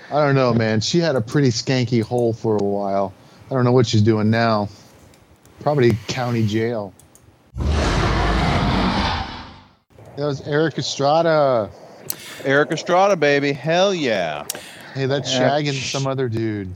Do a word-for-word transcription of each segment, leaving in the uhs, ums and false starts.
I don't know, man. She had a pretty skanky hole for a while. I don't know what she's doing now. Probably county jail. That was Eric Estrada. Eric Estrada, baby. Hell yeah. Hey, that's Shag and some other dude.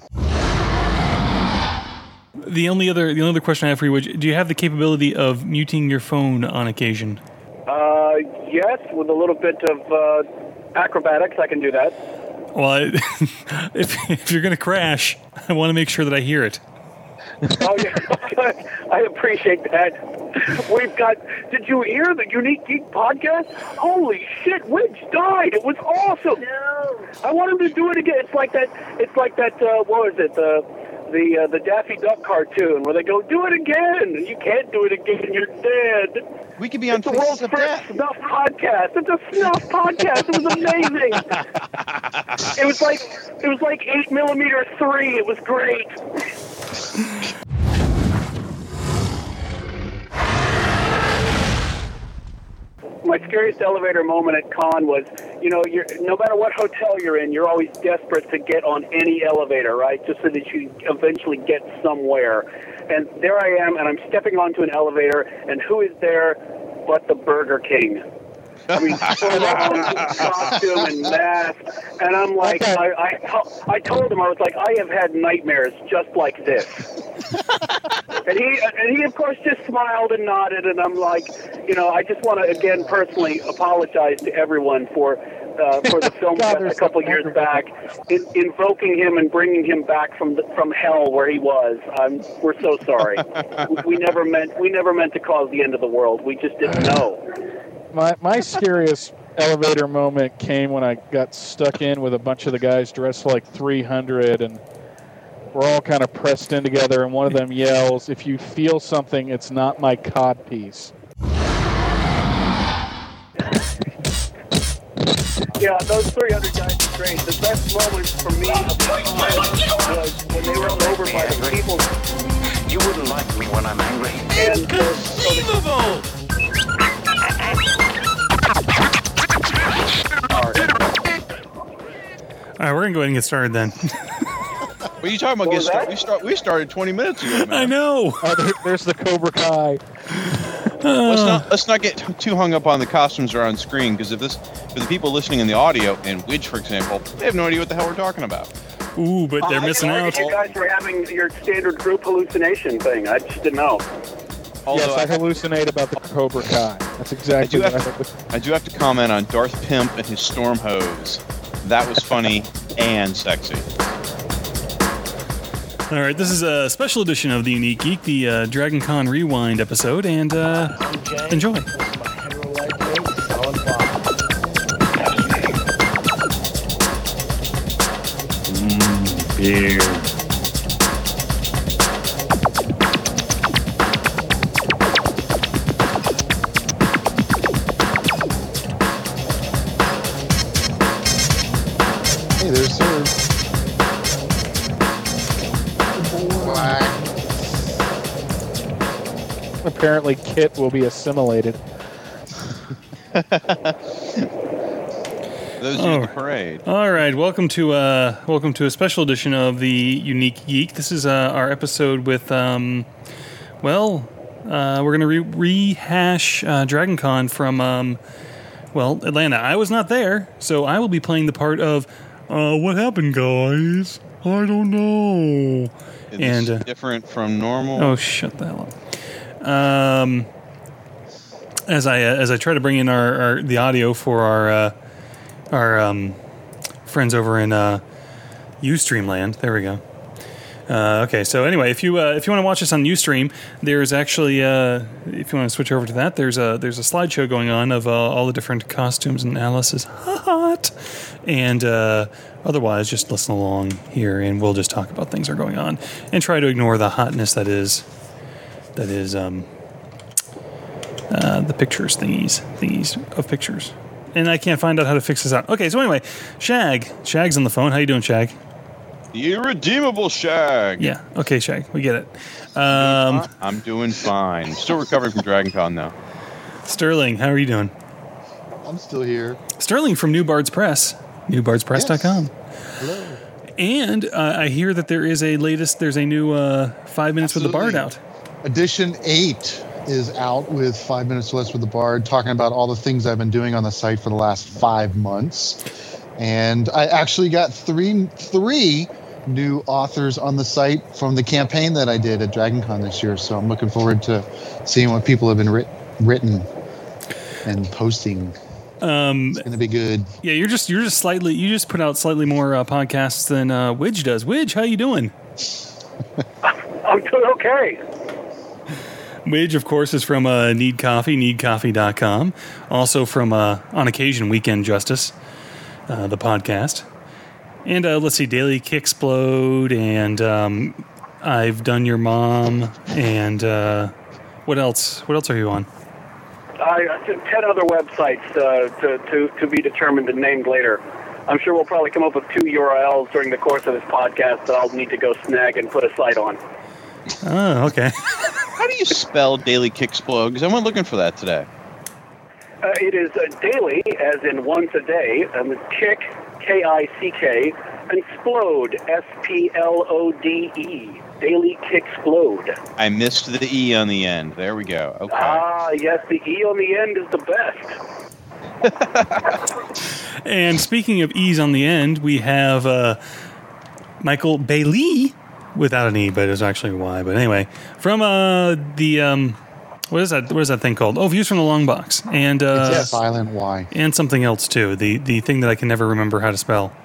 The only other the only other question I have for you, do you have the capability of muting your phone on occasion? Uh, yes, with a little bit of uh, acrobatics, I can do that. Well, I, if if you're going to crash, I want to make sure that I hear it. Oh, yeah. I appreciate that. We've got, did you hear the Unique Geek podcast? Holy shit, Widge died. It was awesome. No. I want him to do it again. It's like that, it's like that, uh, what was it, the, the, uh, the Daffy Duck cartoon where they go, do it again. You can't do it again. You're dead. We could be on it's the world's first snuff podcast. It's a snuff podcast. It was amazing. It was like, it was like eight millimeter three. It was great. My scariest elevator moment at con was, you know, you're, no matter what hotel you're in, you're always desperate to get on any elevator, right, just so that you eventually get somewhere. And there I am, and I'm stepping onto an elevator, and who is there but the Burger King? I mean, full on costume and mask, and I'm like, I, I, I told him, I was like, I have had nightmares just like this. And he, and he, of course, just smiled and nodded, and I'm like, you know, I just want to, again, personally apologize to everyone for uh, for the film God, a couple years back, in, invoking him and bringing him back from the, from hell where he was. I'm, we're so sorry. we, we never meant we never meant to cause the end of the world. We just didn't know. My my scariest elevator moment came when I got stuck in with a bunch of the guys dressed like three hundred, and we're all kind of pressed in together, and one of them yells, "If you feel something, it's not my cod piece." Yeah, those three hundred guys are great. The best moments for me of the time was when they were over by the people. You wouldn't like me when I'm angry. Inconceivable! All right, we're going to go ahead and get started then. What are you talking about? Get start, we, start, we started twenty minutes ago, man. I know. Oh, there, there's the Cobra Kai. Uh, let's not let's not get too hung up on the costumes that are on screen, because if this for the people listening in the audio, and Widge, for example, they have no idea what the hell we're talking about. Ooh, but they're uh, missing I out. You guys were having your standard group hallucination thing. I just didn't know. Although yes, I, I hallucinate about the Cobra Kai. That's exactly I what I to, I do have to comment on Darth Pimp and his storm hose. That was funny and sexy. All right, this is a special edition of the Unique Geek, the uh, Dragon Con Rewind episode, and uh, enjoy. Mm, beer. Hey, there's served. Apparently, Kit will be assimilated. Those oh. are the parade. All right, welcome to uh, welcome to a special edition of the Unique Geek. This is uh, our episode with, um, well, uh, we're going to re- rehash uh, Dragon Con from, um, well, Atlanta. I was not there, so I will be playing the part of, uh, what happened, guys? I don't know. Is and this uh, different from normal? Oh, shut the hell up. Um, as I uh, as I try to bring in our, our the audio for our uh, our um, friends over in uh, Ustream land. There we go. Uh, okay, so anyway, if you uh, if you want to watch this on Ustream, there's actually uh, if you want to switch over to that, there's a there's a slideshow going on of uh, all the different costumes, and Alice is hot, and uh, otherwise just listen along here, and we'll just talk about things that are going on and try to ignore the hotness that is. That is um, uh, the pictures thingies, thingies of pictures. And I can't find out how to fix this out. Okay, so anyway, Shag. Shag's on the phone. How you doing, Shag? The irredeemable Shag. Yeah, okay, Shag. We get it. Um, I'm doing fine. Still recovering from Dragon Con, though. Sterling, how are you doing? I'm still here. Sterling from New Bards Press. new bards press dot com. Yes. Hello. And uh, I hear that there is a latest, there's a new uh, Five Minutes with the Bard out. Edition eight is out with Five Minutes Less with the Bard, talking about all the things I've been doing on the site for the last five months. And I actually got three three new authors on the site from the campaign that I did at DragonCon this year. So I'm looking forward to seeing what people have been writ- written and posting. Um, it's going to be good. Yeah, you're just you're just slightly you just put out slightly more uh, podcasts than uh, Widge does. Widge, how you doing? I'm doing okay. Widge, of course, is from uh, Need Coffee, need coffee dot com. Also from, uh, on occasion, Weekend Justice, uh, the podcast. And uh, let's see, Daily Kicksplode, and um, I've Done Your Mom, and uh, what else? What else are you on? Uh, ten other websites uh, to, to, to be determined and named later. I'm sure we'll probably come up with two U R Ls during the course of this podcast that I'll need to go snag and put a site on. Oh, okay. How do you spell Daily Kicksplode? Because I went looking for that today. Uh, it is uh, daily, as in once a day, and the kick, K I C K, and splode, S P L O D E. Daily Kicksplode. I missed the E on the end. There we go. Okay. Ah, yes, the E on the end is the best. And speaking of E's on the end, we have uh, Michael Bailey, without an E, but it's actually a Y. But anyway, from uh, the um, what is that? What is that thing called? Oh, Views from the Long Box, and uh, it's a silent Y, and something else too. The the thing that I can never remember how to spell.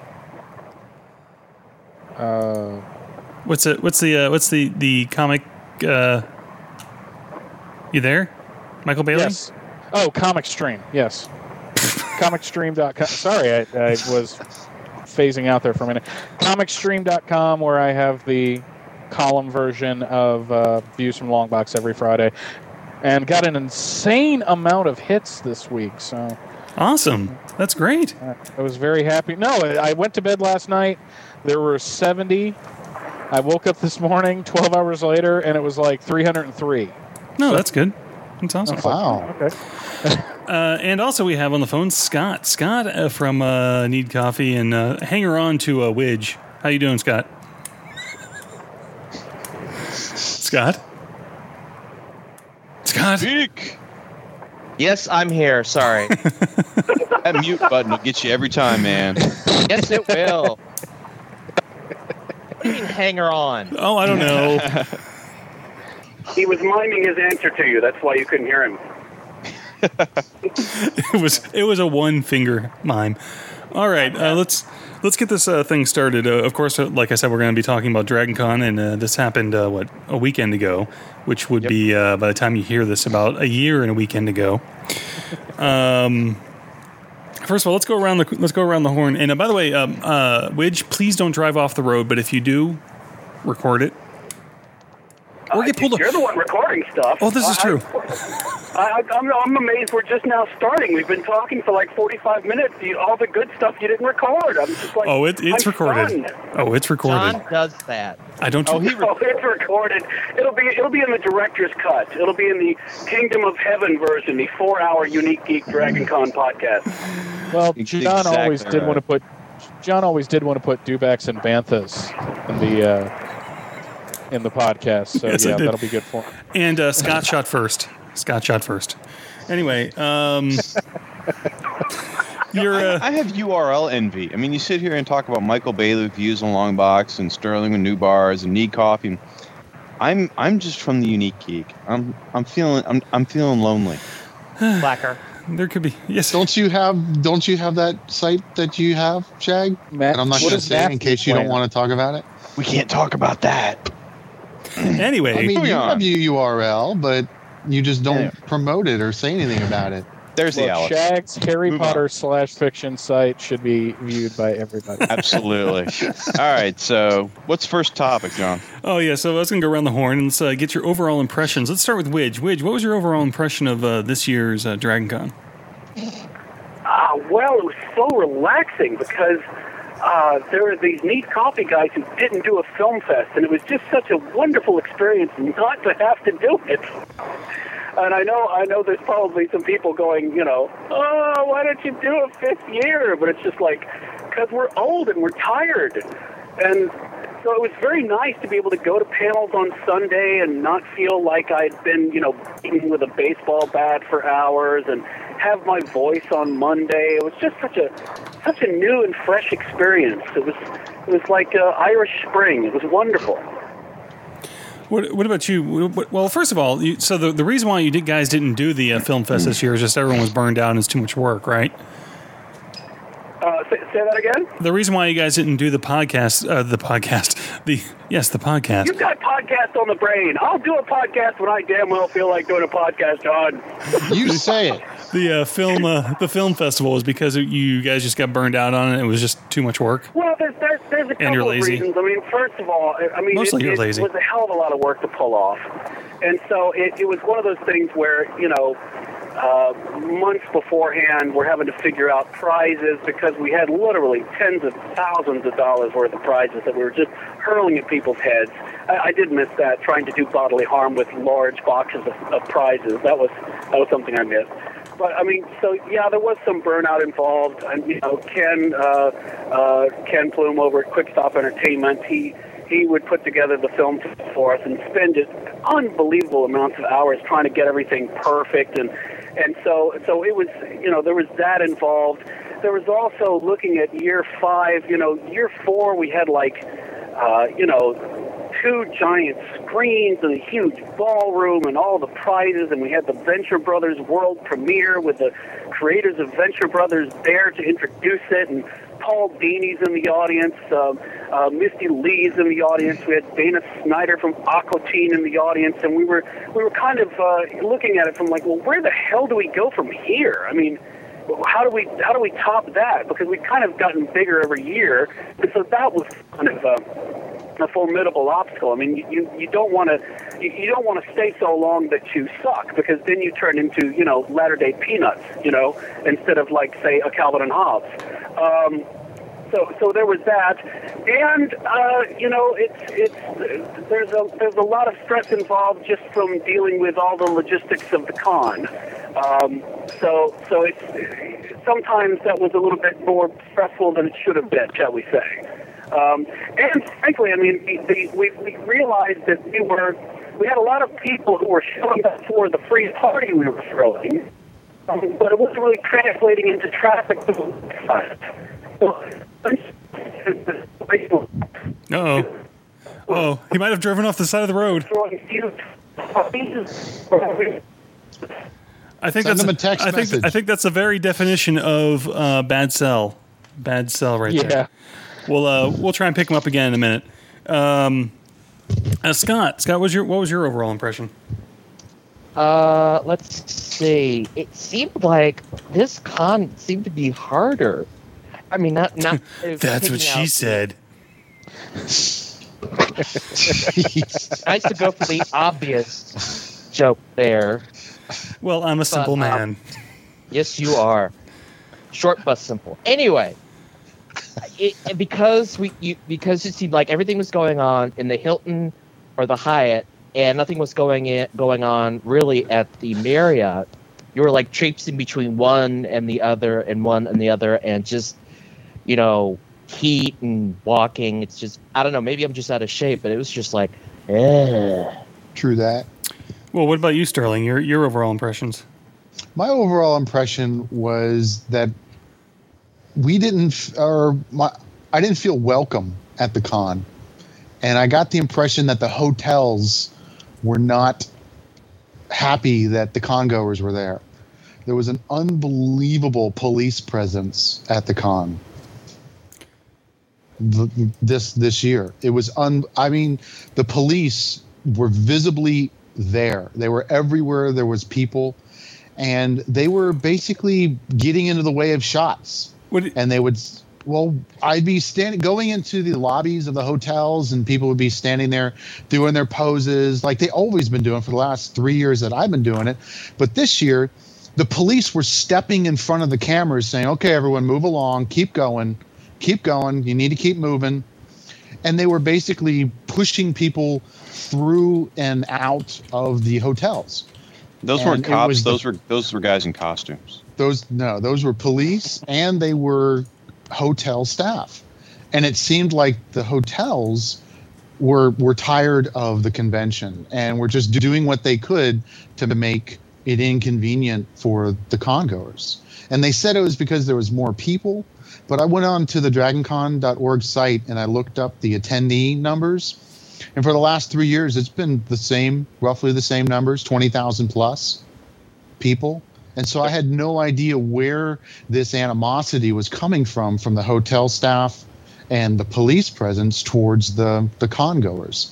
Uh, what's it? What's the uh, what's the the comic? Uh, you there, Michael Bailey? Yes. Oh, Comic Stream. Yes. comic stream dot com. Sorry, I, I was phasing out there for a minute. comic stream dot com, where I have the column version of uh, Views from Longbox every Friday, and got an insane amount of hits this week. So awesome! That's great. I was very happy. No, I went to bed last night. There were seventy. I woke up this morning, twelve hours later, and it was like three hundred three. No, so, that's good. That's awesome. Wow. Okay. Uh, and also we have on the phone Scott. Scott uh, from uh, Need Coffee and uh, hanger on to uh, Widge. How you doing, Scott? Scott? Scott? Speak. Yes, I'm here. Sorry. That mute button will get you every time, man. Yes, it will. What do you mean, hanger on? Oh, I don't know. He was miming his answer to you. That's why you couldn't hear him. it was it was a one finger mime. All right, uh, let's let's get this uh, thing started. Uh, of course, uh, like I said, we're going to be talking about DragonCon, and uh, this happened uh, what a weekend ago, which would yep. be uh, by the time you hear this about a year and a weekend ago. Um, first of all, let's go around the let's go around the horn. And uh, by the way, um, uh, Widge, please don't drive off the road. But if you do, record it. Or get pulled uh, you're up. The one recording stuff. Oh, this is I, true. I, I'm, I'm amazed we're just now starting. We've been talking for like forty-five minutes. You, all the good stuff you didn't record. I'm just like, oh, it, it's I'm recorded. stunned. Oh, it's recorded. John does that. I don't. Oh, he re- oh, it's recorded. It'll be it'll be in the director's cut. It'll be in the Kingdom of Heaven version, the four-hour Unique Geek DragonCon podcast. Well, John exactly always did right. want to put John always did want to put Dubaks and Banthas in the. Uh, in the podcast, so yes, yeah, that'll be good for him. And uh, Scott shot first. Scott shot first. Anyway, um, you're. Uh, I, I have U R L envy. I mean, you sit here and talk about Michael Bailey, Views on Longbox, and Sterling with New Bars, and Need Coffee. I'm I'm just from the Unique Geek. I'm I'm feeling I'm I'm feeling lonely. Blacker. There could be yes. Don't you have Don't you have that site that you have, Shag? Matt, and I'm not going to say it in case you don't want to talk about it. We can't talk about that. Anyway, I mean, you on. have your U R L, but you just don't Anyway. promote it or say anything about it. There's the Look, Alex. Shag's Harry Move Potter on. slash fiction site should be viewed by everybody. Absolutely. All right. So, what's first topic, John? oh yeah. So I was going to go around the horn and let's uh, get your overall impressions. Let's start with Widge. Widge, what was your overall impression of uh, this year's uh, DragonCon? Uh, well, it was so relaxing because uh, there were these neat coffee guys who didn't do a film fest, and it was just such a wonderful experience not to have to do it. And I know, I know, there's probably some people going, you know, oh, why don't you do a fifth year? But it's just like, because we're old and we're tired. and so it was very nice to be able to go to panels on Sunday and not feel like I'd been, you know, beating with a baseball bat for hours, and have my voice on Monday. It was just such a such a new and fresh experience. It was it was like uh, Irish Spring. It was wonderful. What, what about you? Well, first of all, you, so the the reason why you did, guys didn't do the uh, film fest this year is just everyone was burned out and it's too much work, right? Uh, say, say that again? The reason why you guys didn't do the podcast, uh, the podcast, the yes, the podcast. You've got podcast on the brain. I'll do a podcast when I damn well feel like doing a podcast, John. You say it. The uh, film, uh, the film festival was because you guys just got burned out on it. It was just too much work. Well, there's there's, there's a And you're couple of lazy. reasons. I mean, first of all, I mean, Mostly it, you're it lazy. was a hell of a lot of work to pull off, and so it, it was one of those things where, you know, uh, months beforehand, we're having to figure out prizes because we had literally tens of thousands of dollars worth of prizes that we were just hurling at people's heads. I, I did miss that, trying to do bodily harm with large boxes of, of prizes. That was that was something I missed. But I mean, so yeah, there was some burnout involved. And you know, Ken uh, uh, Ken Plume over at Quick Stop Entertainment, he he would put together the film for us and spend just unbelievable amounts of hours trying to get everything perfect. And and so so it was, you know, there was that involved. There was also looking at year five. You know, year four we had like uh, you know. two giant screens and a huge ballroom and all the prizes, and we had the Venture Brothers world premiere with the creators of Venture Brothers there to introduce it, and Paul Dini's in the audience, um, uh, Misty Lee's in the audience, we had Dana Snyder from Aqua Teen in the audience, and we were we were kind of uh, looking at it from like, well, where the hell do we go from here? I mean, how do we how do we top that? Because we've kind of gotten bigger every year, and so that was kind of uh, a formidable obstacle. I mean, you, you, you don't want to you, you don't want to stay so long that you suck, because then you turn into, you know, latter day Peanuts, you know, instead of like, say, a Calvin and Hobbes. Um, so so there was that, and uh, you know, it's it's there's a there's a lot of stress involved just from dealing with all the logistics of the con. Um, so so it's sometimes that was a little bit more stressful than it should have been, shall we say. Um, and frankly, I mean, the, the, we, we realized that we were we had a lot of people who were showing up for the free party we were throwing, um, but it wasn't really translating into traffic to the website. Uh-oh. Oh, he might have driven off the side of the road. I think Send that's them a text I think message. I think that's a very definition of uh, bad sell. Bad sell right Yeah. there. We'll uh, we'll try and pick him up again in a minute. Um, uh, Scott, Scott, what was your what was your overall impression? Uh, let's see. It seemed like this con seemed to be harder. I mean, not not. That's what she said. Nice to go for the obvious joke there. Well, I'm a simple But, um, man. Yes, you are. Short but simple. Anyway, it, and because we you, because it seemed like everything was going on in the Hilton or the Hyatt, and nothing was going in, going on really at the Marriott. You were like traipsing between one and the other, and one and the other, and just, you know, heat and walking. It's just, I don't know. Maybe I'm just out of shape, but it was just like, eh. True that. Well, what about you, Sterling? Your your overall impressions? My overall impression was that we didn't, f- or my, I didn't feel welcome at the con, and I got the impression that the hotels were not happy that the con goers were there. There was an unbelievable police presence at the con th- this this year. It was un. I mean, the police were visibly there. They were everywhere. There was people. And they were basically getting into the way of shots. What did- And they would, well, I'd be standing, going into the lobbies of the hotels, and people would be standing there doing their poses like they always been doing for the last three years that I've been doing it. But this year, the police were stepping in front of the cameras saying, okay, everyone, move along, keep going, keep going, you need to keep moving. And they were basically pushing people through and out of the hotels. Those And weren't it cops. was the- Those were those were guys in costumes. Those no, those were police, and they were hotel staff, And it seemed like the hotels were were tired of the convention and were just doing what they could to make it inconvenient for the congoers. And they said it was because there was more people, but I went on to the dragon con dot org site and I looked up the attendee numbers. And for the last three years, it's been the same, roughly the same numbers, twenty thousand plus people. And so I had no idea where this animosity was coming from, from the hotel staff and the police presence towards the, the congoers.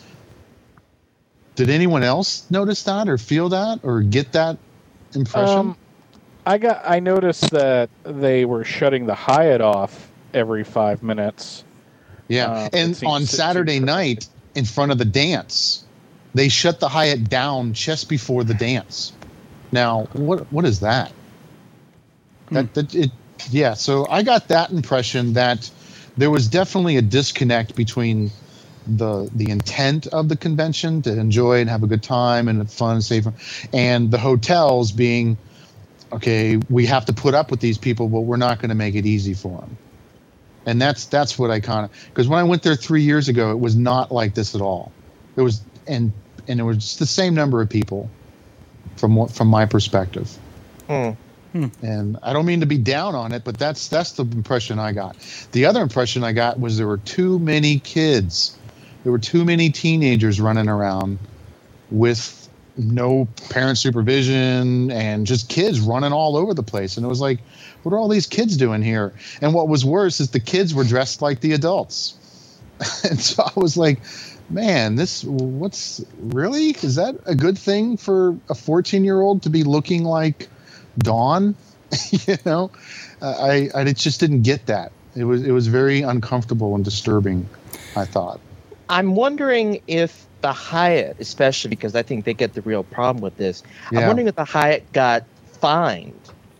Did anyone else notice that or feel that or get that impression? Um, I got. I noticed that they were shutting the Hyatt off every five minutes. Yeah, uh, and on Saturday night in front of the dance, they shut the Hyatt down just before the dance. Now, what what is that? Hmm. That that it yeah. So I got that impression that there was definitely a disconnect between the the intent of the convention to enjoy and have a good time and fun and safe, and the hotels being, okay, we have to put up with these people, but we're not going to make it easy for them. And that's that's what I kind of, because when I went there three years ago, it was not like this at all. It was and and it was just the same number of people from what from my perspective. Hmm. Hmm. And I don't mean to be down on it, but that's that's the impression I got. The other impression I got was there were too many kids. There were too many teenagers running around with no parent supervision and just kids running all over the place. And it was like, what are all these kids doing here? And what was worse is the kids were dressed like the adults. And so I was like, man, this, what's really, is that a good thing for a fourteen year old to be looking like Dawn? You know, I, I just didn't get that. It was, it was very uncomfortable and disturbing, I thought. I'm wondering if the Hyatt, especially because I think they get the real problem with this, Yeah. I'm wondering if the Hyatt got fined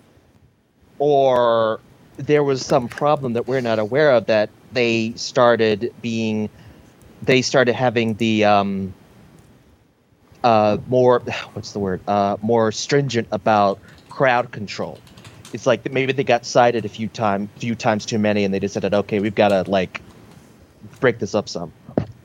or there was some problem that we're not aware of, that they started being, they started having the um, uh, more, what's the word, uh, more stringent about crowd control. It's like maybe they got cited a few times, few times too many, and they decided, okay, we've got to like break this up some.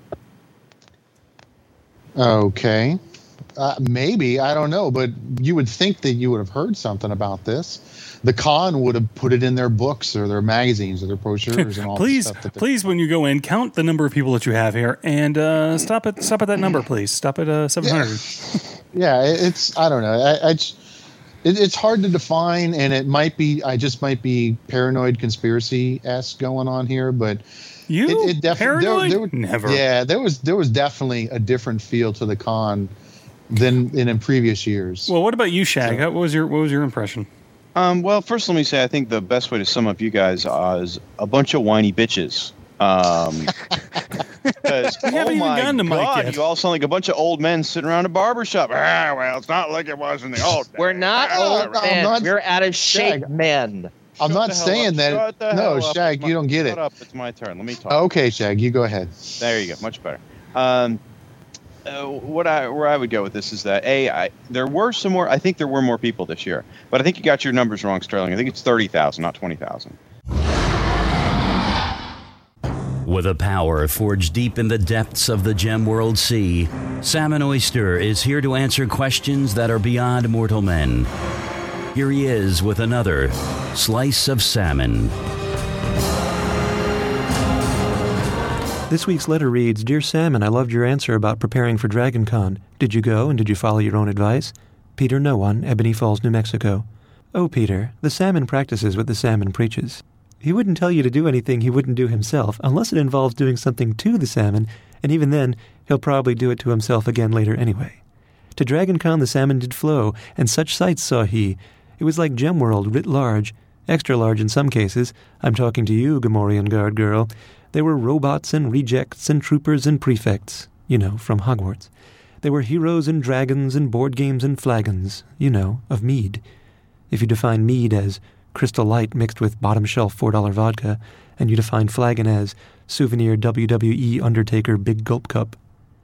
Okay. Uh, maybe, I don't know, but you would think that you would have heard something about this. The con would have put it in their books or their magazines or their brochures and all please, the stuff. That please, when you go in, count the number of people that you have here and uh, stop at stop at that number, please. Stop at uh, seven hundred. Yeah, it- it's, I don't know. I, I just- it, it's hard to define, and it might be, I just might be paranoid conspiracy-esque going on here, but You it, it definitely, paranoid? there, there, was- Never. Yeah, there was, there was definitely a different feel to the con than in, in previous years. Well, what about you, Shag? So- What was your What was your impression? Um, well, first let me say I think the best way to sum up you guys uh, is a bunch of whiny bitches. Um, 'cause, We haven't oh even my gotten to Mike God, yet. you all sound like a bunch of old men sitting around a barber shop. Ah, well, it's not like it was in the old days. We're not Ah, old right. men. not- We're out of shape Shag. men. I'm Shut not the hell saying up. that. Shut the No, hell up. Shag, It's my- you don't get Shut it. up. It's my turn. Let me talk. Okay, Shag, you go ahead. There you go. Much better. Um, uh, what I where I would go with this is that a I, there were some more. I think there were more people this year, but I think you got your numbers wrong, Sterling. I think it's thirty thousand, not twenty thousand. With a power forged deep in the depths of the Gemworld Sea, Salmon Oyster is here to answer questions that are beyond mortal men. Here he is with another Slice of Salmon. This week's letter reads, Dear Salmon, I loved your answer about preparing for DragonCon. Did you go and did you follow your own advice? Peter No One, Ebony Falls, New Mexico. Oh, Peter, the salmon practices what the salmon preaches. He wouldn't tell you to do anything he wouldn't do himself unless it involves doing something to the salmon, and even then, he'll probably do it to himself again later anyway. To DragonCon the salmon did flow, and such sights saw he. It was like Gemworld writ large, extra large in some cases. I'm talking to you, Gamorrean guard girl. There were robots and rejects and troopers and prefects, you know, from Hogwarts. There were heroes and dragons and board games and flagons, you know, of mead. If you define mead as Crystal Light mixed with bottom-shelf four dollar vodka, and you define flagon as souvenir W W E Undertaker Big Gulp Cup.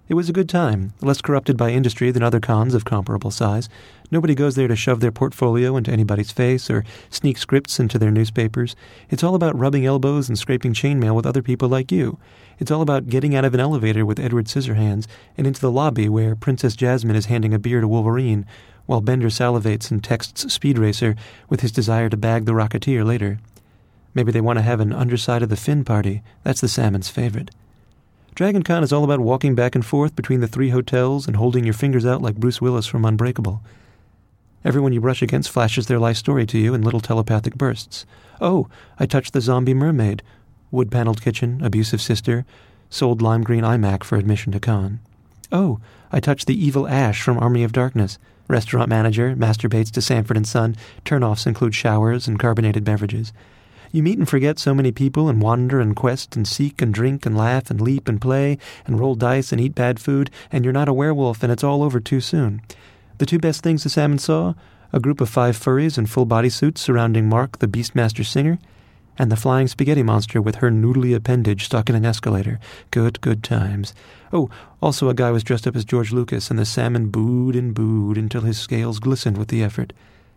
It was a good time, less corrupted by industry than other cons of comparable size. Nobody goes there to shove their portfolio into anybody's face or sneak scripts into their newspapers. It's all about rubbing elbows and scraping chainmail with other people like you. It's all about getting out of an elevator with Edward Scissorhands and into the lobby where Princess Jasmine is handing a beer to Wolverine, while Bender salivates and texts Speed Racer with his desire to bag the Rocketeer later. Maybe they want to have an underside of the fin party. That's the Salmon's favorite. Dragon Con is all about walking back and forth between the three hotels and holding your fingers out like Bruce Willis from Unbreakable. Everyone you brush against flashes their life story to you in little telepathic bursts. Oh, I touched the zombie mermaid. Wood-paneled kitchen, abusive sister, sold lime green iMac for admission to con. Oh, I touched the evil Ash from Army of Darkness. Restaurant manager, masturbates to Sanford and Son. Turnoffs include showers and carbonated beverages. You meet and forget so many people and wander and quest and seek and drink and laugh and leap and play and roll dice and eat bad food, and you're not a werewolf and it's all over too soon. The two best things the Salmon saw? A group of five furries in full body suits surrounding Mark, the Beastmaster singer, and the flying spaghetti monster with her noodly appendage stuck in an escalator. Good, good times. Oh, also a guy was dressed up as George Lucas, and the Salmon booed and booed until his scales glistened with the effort.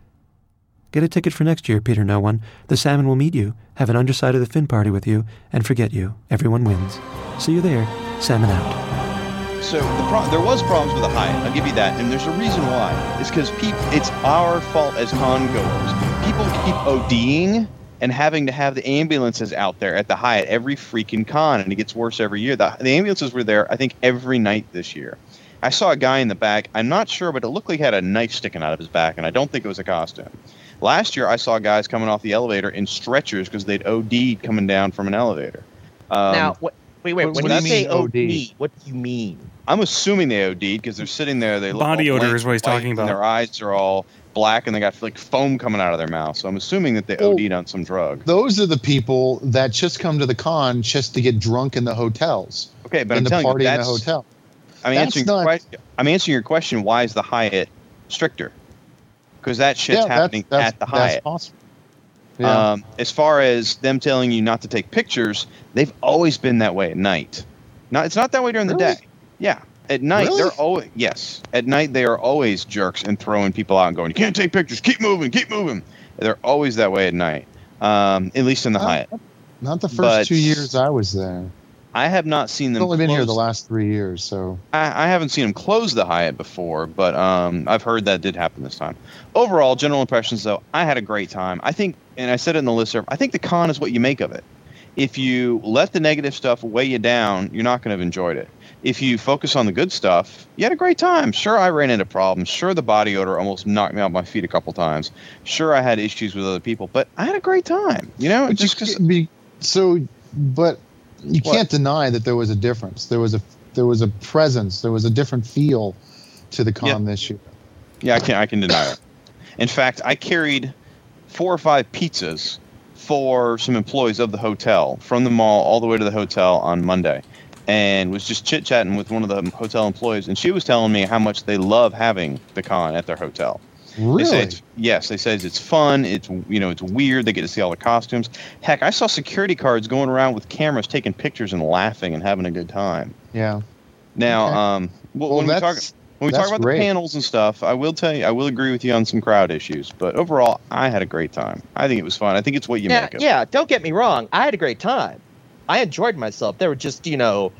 Get a ticket for next year, Peter No One. The Salmon will meet you, have an underside of the fin party with you, and forget you. Everyone wins. See you there. Salmon out. So the pro- there was problems with the Hyatt. I'll give you that, and there's a reason why. It's because peop- it's our fault as con goers. People keep ODing and having to have the ambulances out there at the Hyatt every freaking con, and it gets worse every year. The, the ambulances were there, I think, every night this year. I saw a guy in the back. I'm not sure, but it looked like he had a knife sticking out of his back, and I don't think it was a costume. Last year, I saw guys coming off the elevator in stretchers because they'd OD'd coming down from an elevator. Um, now, what, wait, wait. what When do you you say mean O D, O D? what do you mean? I'm assuming they OD'd because they're sitting there. They look Body all odor blank is what he's white, talking about. And their eyes are all black, and they got like foam coming out of their mouth. So I'm assuming that they Well, OD'd on some drug. Those are the people that just come to the con just to get drunk in the hotels. Okay, but I'm and to telling you, party in the that's, hotel. I'm That's answering. not- Your que- I'm answering your question. Why is the Hyatt stricter? Because that shit's Yeah, that's- happening that's- at the that's Hyatt. possible. Yeah. Um, as far as them telling you not to take pictures, they've always been that way at night. Not, it's not that way during Really? the day. Yeah, at night Really? they're always yes. At night they are always jerks and throwing people out and going, "You can't take pictures. Keep moving. Keep moving." They're always that way at night. Um, at least in the Not- Hyatt. Not the first but- two years I was there. I have not seen I've them. only been here close- the last three years, so I, I haven't seen them close the Hyatt before, but um, I've heard that did happen this time. Overall, general impressions, though, I had a great time. I think, and I said it in the listserv, I think the con is what you make of it. If you let the negative stuff weigh you down, you're not going to have enjoyed it. If you focus on the good stuff, you had a great time. Sure, I ran into problems. Sure, the body odor almost knocked me off my feet a couple times. Sure, I had issues with other people, but I had a great time. You know, But just you 'cause- can't be so. But you What? can't deny that there was a difference. There was a there was a presence. There was a different feel to the con Yeah. this year. Yeah, I can I can deny it. In fact, I carried four or five pizzas for some employees of the hotel from the mall all the way to the hotel on Monday, and was just chit chatting with one of the hotel employees, and she was telling me how much they love having the con at their hotel. They say Really? it's, yes, they say it's fun. It's you know it's weird. They get to see all the costumes. Heck, I saw security guards going around with cameras, taking pictures and laughing and having a good time. Yeah. Now, Okay. um, well, Well, when we talk that's- when we that's talk about great. the panels and stuff, I will tell you, I will agree with you on some crowd issues. But overall, I had a great time. I think it was fun. I think it's what you yeah, make of. yeah. Don't get me wrong. I had a great time. I enjoyed myself. There were just, you know,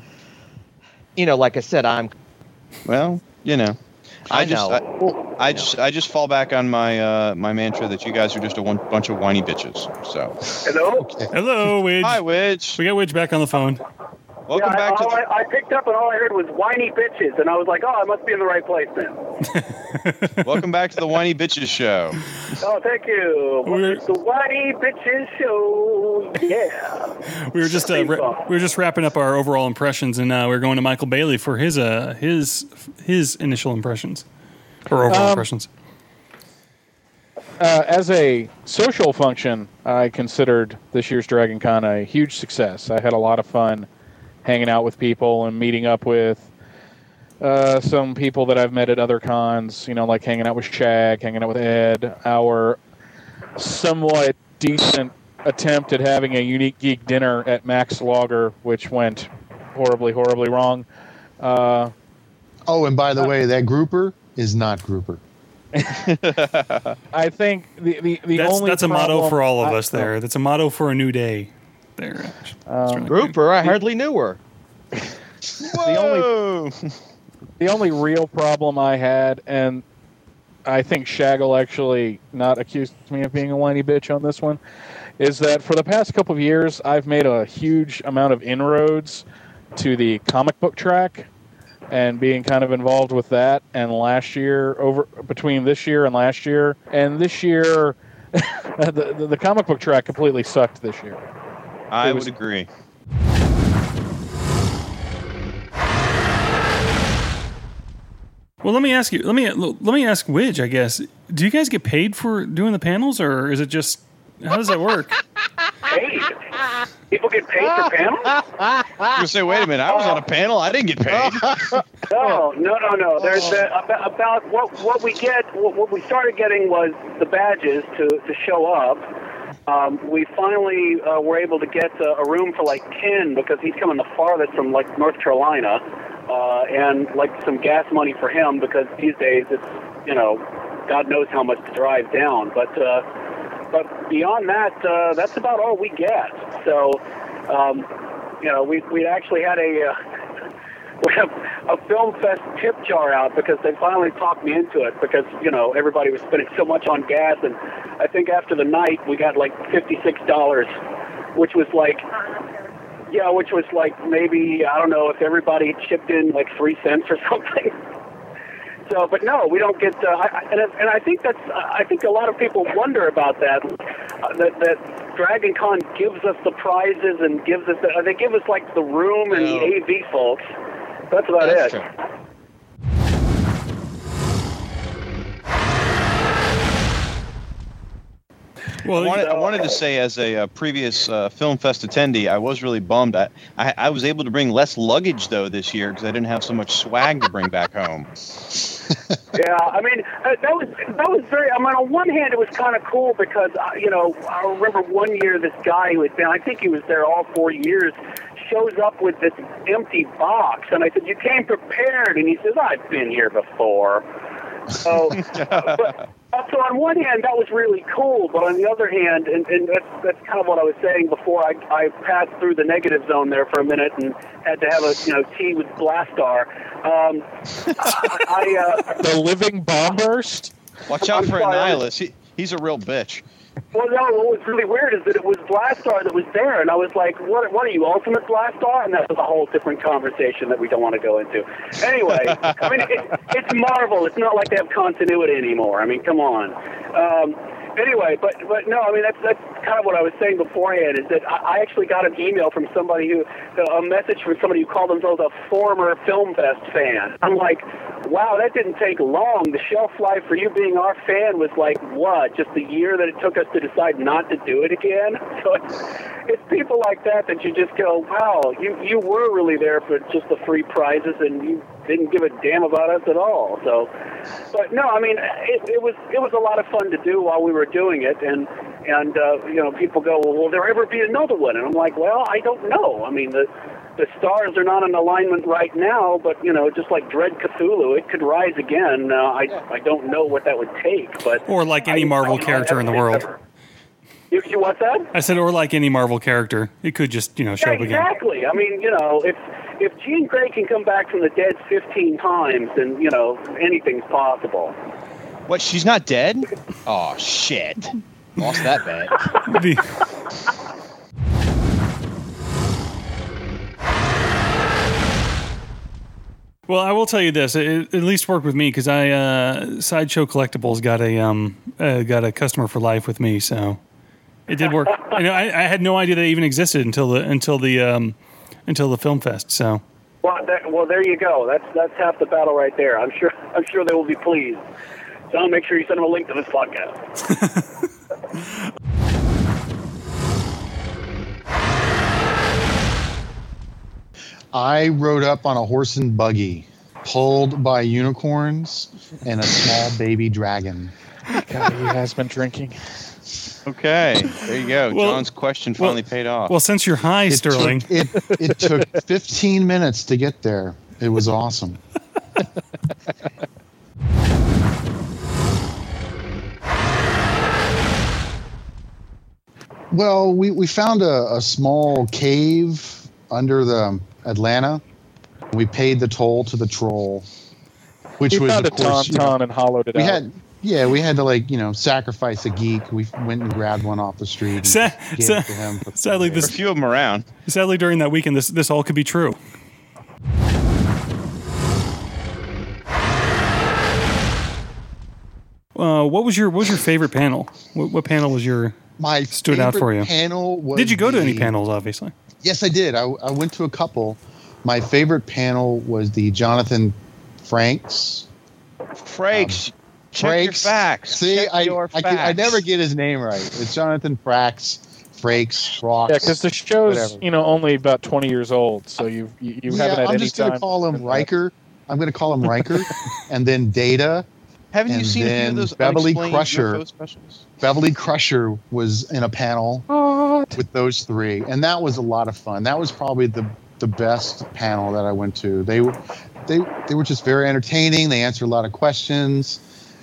you know, like I said, I'm. Well, you know, I, I just, know. I, I just, I just fall back on my uh, my mantra that you guys are just a one bunch of whiny bitches. So, Hello? Hello, Widge. hi, Widge. We got Widge back on the phone. Welcome yeah, back to. all The, I, I picked up and all I heard was whiny bitches, and I was like, oh, I must be in the right place then. welcome back to the whiny bitches show. Oh, thank you. We're- The whiny bitches show. Yeah. We were just uh, Theme ra- song. we were just wrapping up our overall impressions, and uh, we we're going to Michael Bailey for his uh his his initial impressions or overall Um, impressions. Uh, as a social function, I considered this year's Dragon Con a huge success. I had a lot of fun hanging out with people and meeting up with uh, some people that I've met at other cons, you know, like hanging out with Shag, hanging out with Ed. Our somewhat decent attempt at having a Unique Geek dinner at Max Lager, which went horribly, horribly wrong. Uh, Oh, and by the way, that grouper is not grouper. I think the the, the That's, only that's a motto problem for all of I- us there. That's a motto for a new day there. That's really Grouper, I hardly knew her. The only the only real problem I had, and I think Shag will actually not accuse me of being a whiny bitch on this one, is that for the past couple of years, I've made a huge amount of inroads to the comic book track and being kind of involved with that. And last year, over between this year and last year, and this year, the, the, the comic book track completely sucked this year. I It was- would agree. Well, let me ask you. Let me let me ask Widge. I guess. Do you guys get paid for doing the panels, or is it just how does that work? Paid? People get paid for panels? I was gonna say, wait a minute. I was on a panel. I didn't get paid. No, no, no, no. There's the, about, about what what we get. What, what we started getting was the badges to to show up. Um, we finally uh, were able to get a, a room for like ten because he's coming the farthest from like North Carolina, uh, and like some gas money for him because these days it's, you know, God knows how much to drive down. But uh, but beyond that, uh, that's about all we get. So, um, you know, we we actually had a. Uh, We have a Film Fest tip jar out because they finally talked me into it because, you know, everybody was spending so much on gas. And I think after the night, we got like fifty-six dollars, which was like, yeah, which was like maybe, I don't know, if everybody chipped in like three cents or something. So, but no, we don't get, uh, I, and, and I think that's, I think a lot of people wonder about that, uh, that, that Dragon Con gives us the prizes and gives us, the, they give us like the room and No. the A V folks. That's about That's it. true. Well, I wanted, I wanted to say, as a uh, previous uh, Film Fest attendee, I was really bummed. I, I, I was able to bring less luggage, though, this year because I didn't have so much swag to bring back home. Yeah, I mean, uh, that was that was very. I mean, on one hand, it was kind of cool because uh, you know, I remember one year this guy who had been, I think he was there all four years, shows up with this empty box, and I said, "You came prepared," and he says, "I've been here before." So, but, so on one hand, that was really cool, but on the other hand, and, and that's that's kind of what I was saying before. I I passed through the negative zone there for a minute and had to have a you know tea with Blastar. Um, I. Uh, The living bomb burst? Watch out I'm for sorry, Annihilus. He, he's a real bitch. Well, no, what was really weird is that it was Blastar that was there, and I was like, what, what are you, Ultimate Blastar? And that was a whole different conversation that we don't want to go into. Anyway, I mean, it, it's Marvel. It's not like they have continuity anymore. I mean, come on. Um, anyway, but but no, I mean, that's that's kind of what I was saying beforehand, is that I, I actually got an email from somebody who, a message from somebody who called themselves a former Film Fest fan. I'm like, wow, that didn't take long. The shelf life for you being our fan was like, what, just the year that it took us to decide not to do it again? So it's, it's people like that that you just go, wow, you, you were really there for just the free prizes and you didn't give a damn about us at all. So, but no, I mean, it, it was it was a lot of fun to do while we were doing it. And, and uh, you know, people go, well, will there ever be another one? And I'm like, well, I don't know. I mean, the the stars are not in alignment right now, but, you know, just like Dread Cthulhu, it could rise again. Uh, I I don't know what that would take, but Or like any I- Marvel I- I character in the haven't world. ever- You, you what's that? I said, or like any Marvel character, it could just you know show Yeah, up again. exactly. I mean, you know, if if Jean Grey can come back from the dead fifteen times, then, you know, anything's possible. What, she's not dead? Oh, shit. Lost that bet. The- Well, I will tell you this. It at least worked with me because I uh, Sideshow Collectibles got a um uh, got a customer for life with me, so it did work. I know I, I had no idea they even existed until the until the um until the Film Fest. So Well, that, well, there you go. That's that's half the battle right there. I'm sure I'm sure they will be pleased. So I'll make sure you send them a link to this podcast. I rode up on a horse and buggy, pulled by unicorns and a small baby dragon. God, he has been drinking. Okay, there you go. Well- John's question well- finally paid off. well, since you're high, It Sterling. took, it, it took fifteen minutes to get there. It was awesome. Well, we, we found a, a small cave under the Atlanta. We paid the toll to the troll, which We was found of a course you know, tauntaun and hollowed it we out. had yeah we had to like you know sacrifice a geek. We went and grabbed one off the street and Sa- gave sa- it to him. For sadly, There's this a few of them around. sadly during that weekend, this this all could be true. Uh, what was your what was your favorite panel? What, what panel was your my stood out for you? Panel was Did you go to any the- panels? Obviously. Yes, I did. I, I went to a couple. My favorite panel was the Jonathan Frakes. Frakes, check your Frakes. facts. See, Check I, your I, can- I facts. never get his name right. It's Jonathan Frakes, Frakes, Frox. Yeah, because the show's whatever. you know only about twenty years old, so you you, you yeah, haven't had I'm any just time. gonna call him Riker. I'm gonna call him Riker, and then Data. Haven't you and seen a few then of those Beverly unexplained Crusher. U F O specials? Beverly Crusher was in a panel What? with those three, and that was a lot of fun. That was probably the the best panel that I went to. They were they they were just very entertaining. They answered a lot of questions,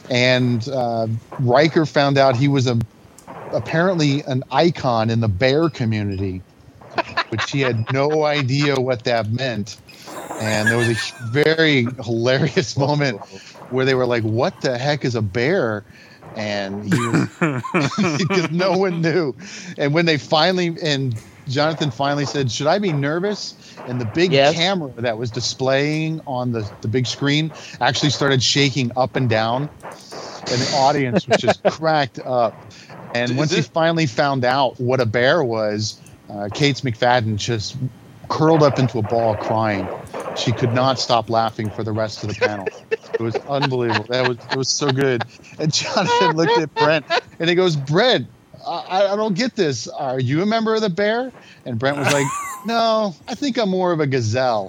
and uh, Riker found out he was a apparently an icon in the bear community, which he had no idea what that meant. And there was a very hilarious moment where they were like, "What the heck is a bear?" And he was, because no one knew. And when they finally, and Jonathan finally said, "Should I be nervous?" And the big Yes. camera that was displaying on the, the big screen actually started shaking up and down. And the audience was just cracked up. And Is once he this- finally found out what a bear was, uh, Kate McFadden just curled up into a ball crying. She could not stop laughing for the rest of the panel. It was unbelievable. That was it was so good. And Jonathan looked at Brent and he goes, "Brent, I, I don't get this. Are you a member of the bear?" And Brent was like, "No, I think I'm more of a gazelle."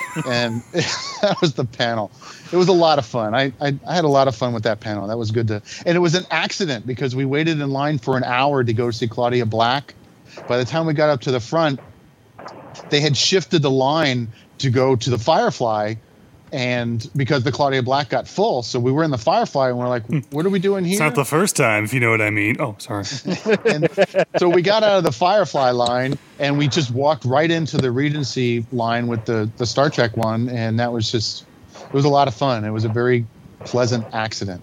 And that was the panel. It was a lot of fun. I, I I had a lot of fun with that panel. That was good to. And it was an accident because we waited in line for an hour to go see Claudia Black. By the time we got up to the front, they had shifted the line to go to the Firefly, and because the Claudia Black got full, so we were in the Firefly, and we're like, "What are we doing here?" It's not the first time, if you know what I mean. Oh, sorry. And so we got out of the Firefly line, and we just walked right into the Regency line with the the Star Trek one, and that was just it was a lot of fun. It was a very pleasant accident.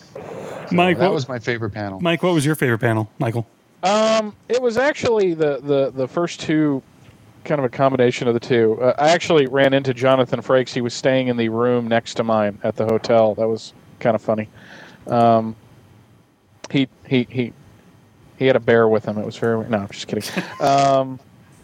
Mike, That what, was my favorite panel. Mike, what was your favorite panel, Michael? Um, it was actually the, the, the first two, kind of a combination of the two. Uh, I actually ran into Jonathan Frakes. He was staying in the room next to mine at the hotel. That was kind of funny. Um, he he he he had a bear with him. It was very no, I'm just kidding. Um,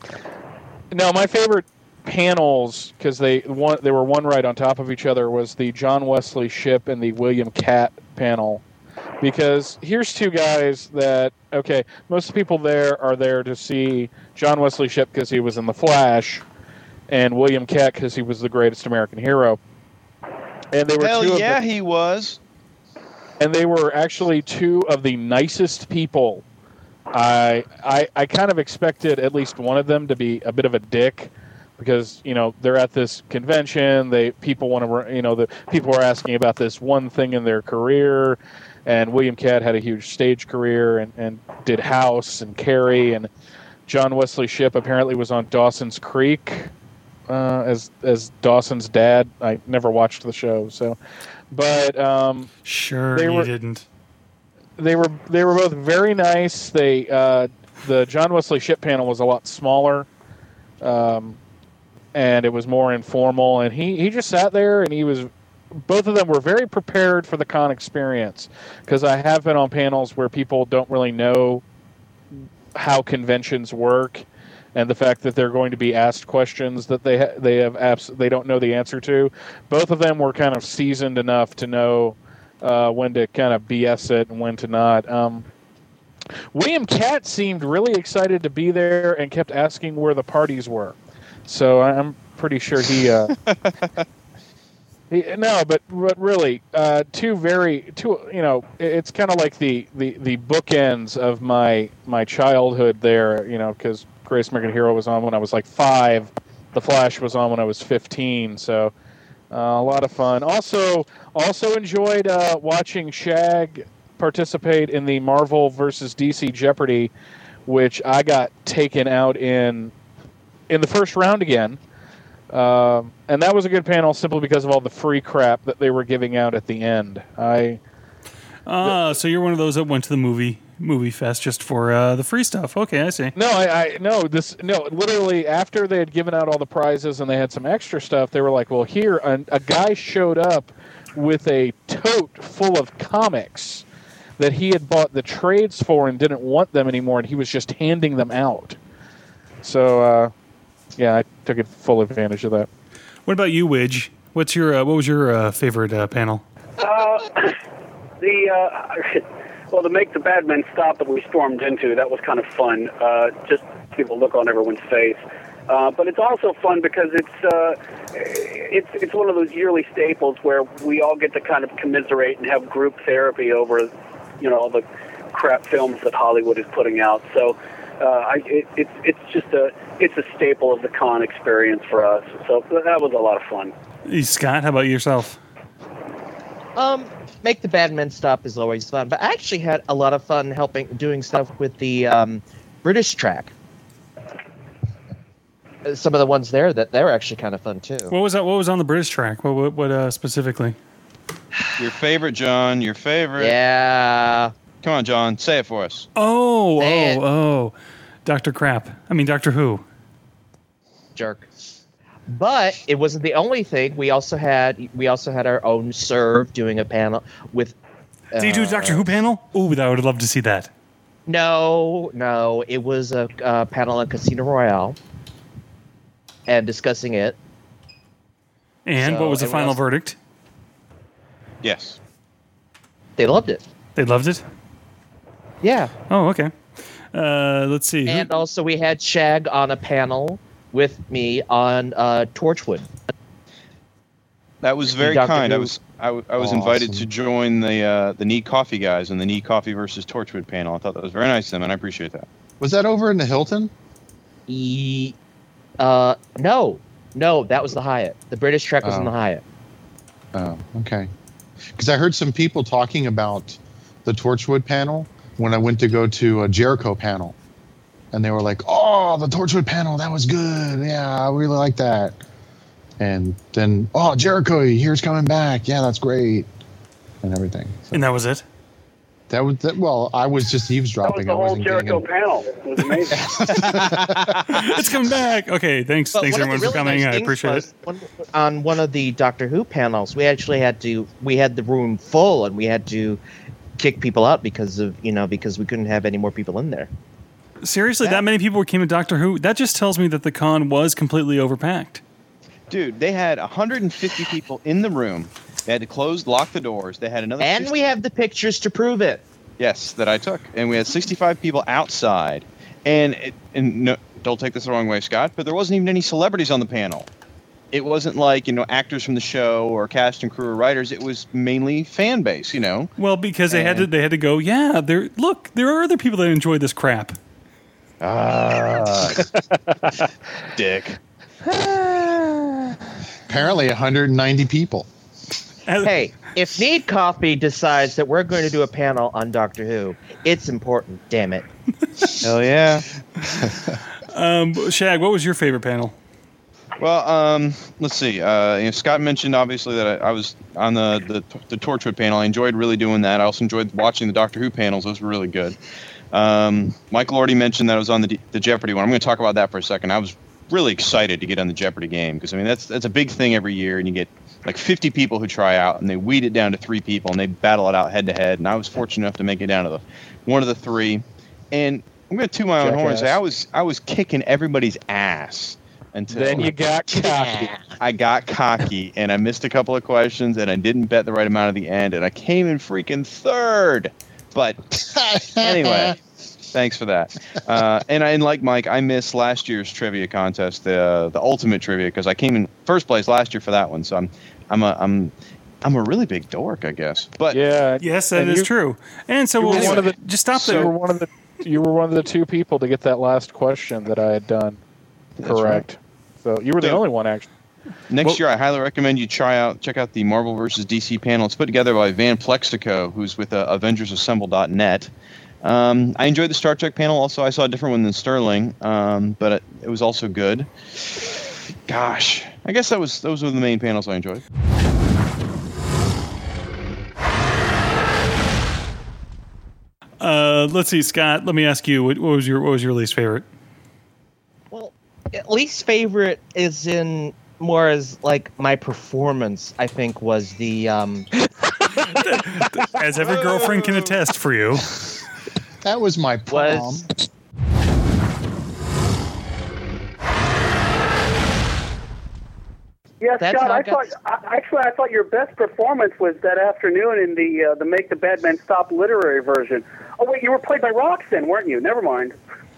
no, my favorite panels because they one they were one right on top of each other was the John Wesley Shipp and the William Catt panel. Because here's two guys that, okay, most of the people there are there to see John Wesley Shipp because he was in The Flash, and William Catt because he was the greatest American hero. And they were Hell two yeah, of the, he was. and they were actually two of the nicest people. I I I kind of expected at least one of them to be a bit of a dick. Because you know they're at this convention, they people want to you know the people are asking about this one thing in their career, and William Catt had a huge stage career and, and did House and Carrie, and John Wesley Shipp apparently was on Dawson's Creek uh, as as Dawson's dad. I never watched the show, so but um, Sure, They you were- didn't. they were they were both very nice. They uh, the John Wesley Shipp panel was a lot smaller. Um, and it was more informal, and he, he just sat there, and he was, both of them were very prepared for the con experience, because I have been on panels where people don't really know how conventions work, and the fact that they're going to be asked questions that they ha- they have abs- they don't know the answer to. Both of them were kind of seasoned enough to know uh, when to kind of B S it and when to not. Um, William Catt seemed really excited to be there and kept asking where the parties were. So I'm pretty sure he. Uh, he no, but but really, uh, two very two. You know, it's kind of like the, the, the bookends of my my childhood there. You know, because Greatest American Hero was on when I was like five. The Flash was on when I was fifteen. So Uh, a lot of fun. Also, also enjoyed uh, watching Shag participate in the Marvel versus D C Jeopardy, which I got taken out in in the first round again. Um, and that was a good panel simply because of all the free crap that they were giving out at the end. I Ah, so you're one of those that went to the movie movie fest just for uh, the free stuff. Okay, I see. No, I, I no this no literally after they had given out all the prizes and they had some extra stuff, they were like, "Well, here a, a guy showed up with a tote full of comics that he had bought the trades for and didn't want them anymore, and he was just handing them out." So, uh, yeah, I took it full advantage of that. What about you, Widge? What's your uh, what was your uh, favorite uh, panel? Uh, the uh, well, to make the bad men stop that we stormed into, that was kind of fun. Uh, just people look on everyone's face. Uh, but it's also fun because it's uh, it's it's one of those yearly staples where we all get to kind of commiserate and have group therapy over, you know, all the crap films that Hollywood is putting out. So uh, I, it, it's it's just a it's a staple of the con experience for us. So that was a lot of fun. Hey, Scott, how about yourself? Um, make the bad men stop is always fun, but I actually had a lot of fun helping doing stuff with the um, British track. Some of the ones there that they're actually kind of fun too. What was that? What was on the British track? What what, what uh, specifically? Your favorite, John. Your favorite. Yeah. Come on, John. Say it for us. Oh, Say oh, it. oh, Doctor Crap. I mean, Doctor Who. Jerk. But it wasn't the only thing. We also had we also had our own serve doing a panel with. Uh, Did you do a Doctor Who panel? Oh, I would love to see that. No, no, it was a uh, panel on Casino Royale. And discussing it. And So, what was the and final else- verdict? Yes. They loved it. They loved it? Yeah. Oh, okay. Uh, let's see. And also we had Shag on a panel with me on uh, Torchwood. That was very Doctor kind. I Who. was I, w- I was Awesome. invited to join the uh, the Need Coffee guys and the Need Coffee versus Torchwood panel. I thought that was very nice of them, and I appreciate that. Was that over in the Hilton? E- uh, no. No, that was the Hyatt. The British Trek was in Oh. the Hyatt. Oh, okay. Because I heard some people talking about the Torchwood panel when I went to go to a Jericho panel. And they were like, oh, the Torchwood panel, that was good. Yeah, I really like that. And then, oh, Jericho, here's coming back. Yeah, that's great. And everything. So And that was it? that was, that, well, I was just That was eavesdropping. the I whole wasn't getting Jericho it. panel. It was amazing. It's coming back. Okay, thanks. But Thanks, one of the everyone, for really coming. nice I things appreciate was it. One, on one of the Doctor Who panels, we actually had to we had the room full, and we had to kick people out because of you know because we couldn't have any more people in there. Seriously, that many people came to Doctor Who? That just tells me that the con was completely overpacked. Dude, they had one hundred fifty people in the room. They had to close, lock the doors. They had another And fifty we have the pictures to prove it. Yes, that I took, and we had sixty-five people outside. And it, and no, don't take this the wrong way, Scott, but there wasn't even any celebrities on the panel. It wasn't like you know actors from the show or cast and crew or writers. It was mainly fan base, you know. Well, because they had to, they had to go. Yeah, there. Look, there are other people that enjoy this crap. Ah, dick. Apparently one hundred ninety people. Hey, if Need Coffee decides that we're going to do a panel on Doctor Who, it's important. Damn it. Hell yeah. Um, Shag, what was your favorite panel? Well, um, let's see. Uh, you know, Scott mentioned obviously that I, I was on the, the the Torchwood panel. I enjoyed really doing that. I also enjoyed watching the Doctor Who panels. Those were really good. Um, Michael already mentioned that I was on the the Jeopardy one. I'm going to talk about that for a second. I was really excited to get on the Jeopardy game because I mean that's that's a big thing every year, and you get like fifty people who try out, and they weed it down to three people, and they battle it out head to head. And I was fortunate enough to make it down to the one of the three. And I'm going to toot my own horn and say I was I was kicking everybody's ass until Then you got cocky. I got cocky and I missed a couple of questions and I didn't bet the right amount at the end and I came in freaking third. But anyway, thanks for that. Uh, and I, and like Mike, I missed last year's trivia contest, the the ultimate trivia, because I came in first place last year for that one. So I'm I'm a I'm I'm a really big dork, I guess. But Yeah. Yes, that and is you- true. And so you we'll were one of the- just stop You were there. one of the you were one of the two people to get that last question that I had done That's correct. So you were the So- only one actually. Next Well- year, I highly recommend you try out check out the Marvel versus D C panel. It's put together by Van Plexico, who's with uh, Avengers Assemble dot net. Um, I enjoyed the Star Trek panel. Also, I saw a different one than Sterling, um, but it, it was also good. Gosh, I guess that was those were the main panels I enjoyed. Uh, let's see, Scott. Let me ask you, what, what was your what was your least favorite? Well, least favorite is in more as like my performance. I think was the um, As every girlfriend can attest for you. That was my prom. was Yes, That's Scott. how I I got- thought I, actually I thought your best performance was that afternoon in the uh, the Make the Bad Men Stop literary version. Oh wait, you were played by Roxanne, weren't you? Never mind.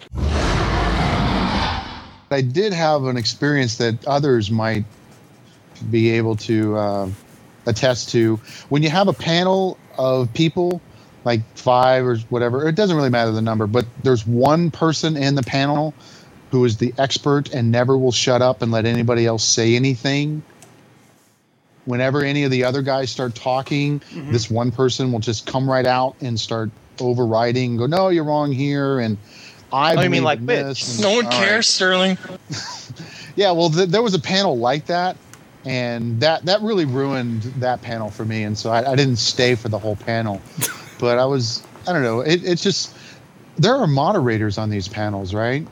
I did have an experience that others might be able to uh, attest to. When you have a panel of people, like five or whatever, it doesn't really matter the number, but there's one person in the panel who is the expert and never will shut up and let anybody else say anything. Whenever any of the other guys start talking, mm-hmm. this one person will just come right out and start overriding and go, no, you're wrong here. And I Oh, you mean believe like in bitch? this. And- No one all cares, right. Sterling. Yeah, well, th- there was a panel like that, and that, that really ruined that panel for me. And so I, I didn't stay for the whole panel. But I was, I don't know, it, it's just, there are moderators on these panels, right?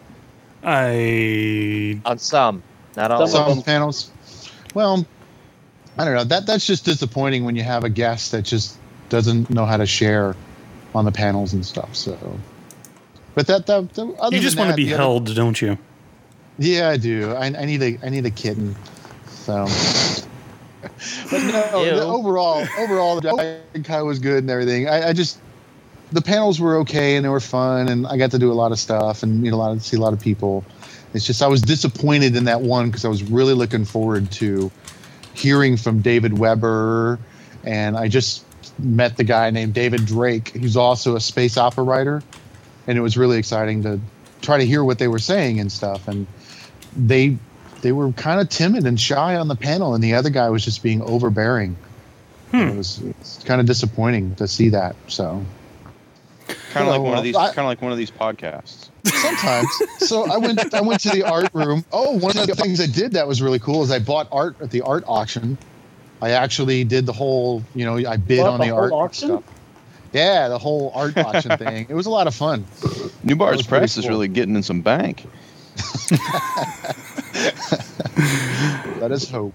I on some, not all. Some of of them. Some panels. Well, I don't know. That that's just disappointing when you have a guest that just doesn't know how to share on the panels and stuff. So, but that that, that other you just than want to that, be the other- held, don't you? Yeah, I do. I, I need a I need a kitten. So, but no, Ew. the overall overall the Dragon Con was good and everything. I, I just the panels were okay and they were fun and I got to do a lot of stuff and meet a lot of see a lot of people. It's just I was disappointed in that one because I was really looking forward to hearing from David Weber, and I just met the guy named David Drake, who's also a space opera writer, and it was really exciting to try to hear what they were saying and stuff. And they they were kind of timid and shy on the panel, and the other guy was just being overbearing. Hmm. It was it's kind of disappointing to see that. So Kind of like one well, of these. I- Kind of like one of these podcasts. sometimes. So I went I went to the art room. Oh, one of the things I did that was really cool is I bought art at the art auction. I actually did the whole, you know, I bid What, on the the, whole art auction? stuff. Yeah, the whole art auction thing. It was a lot of fun. New That Bars was Press pretty is cool. really getting in some bank. Let us hope.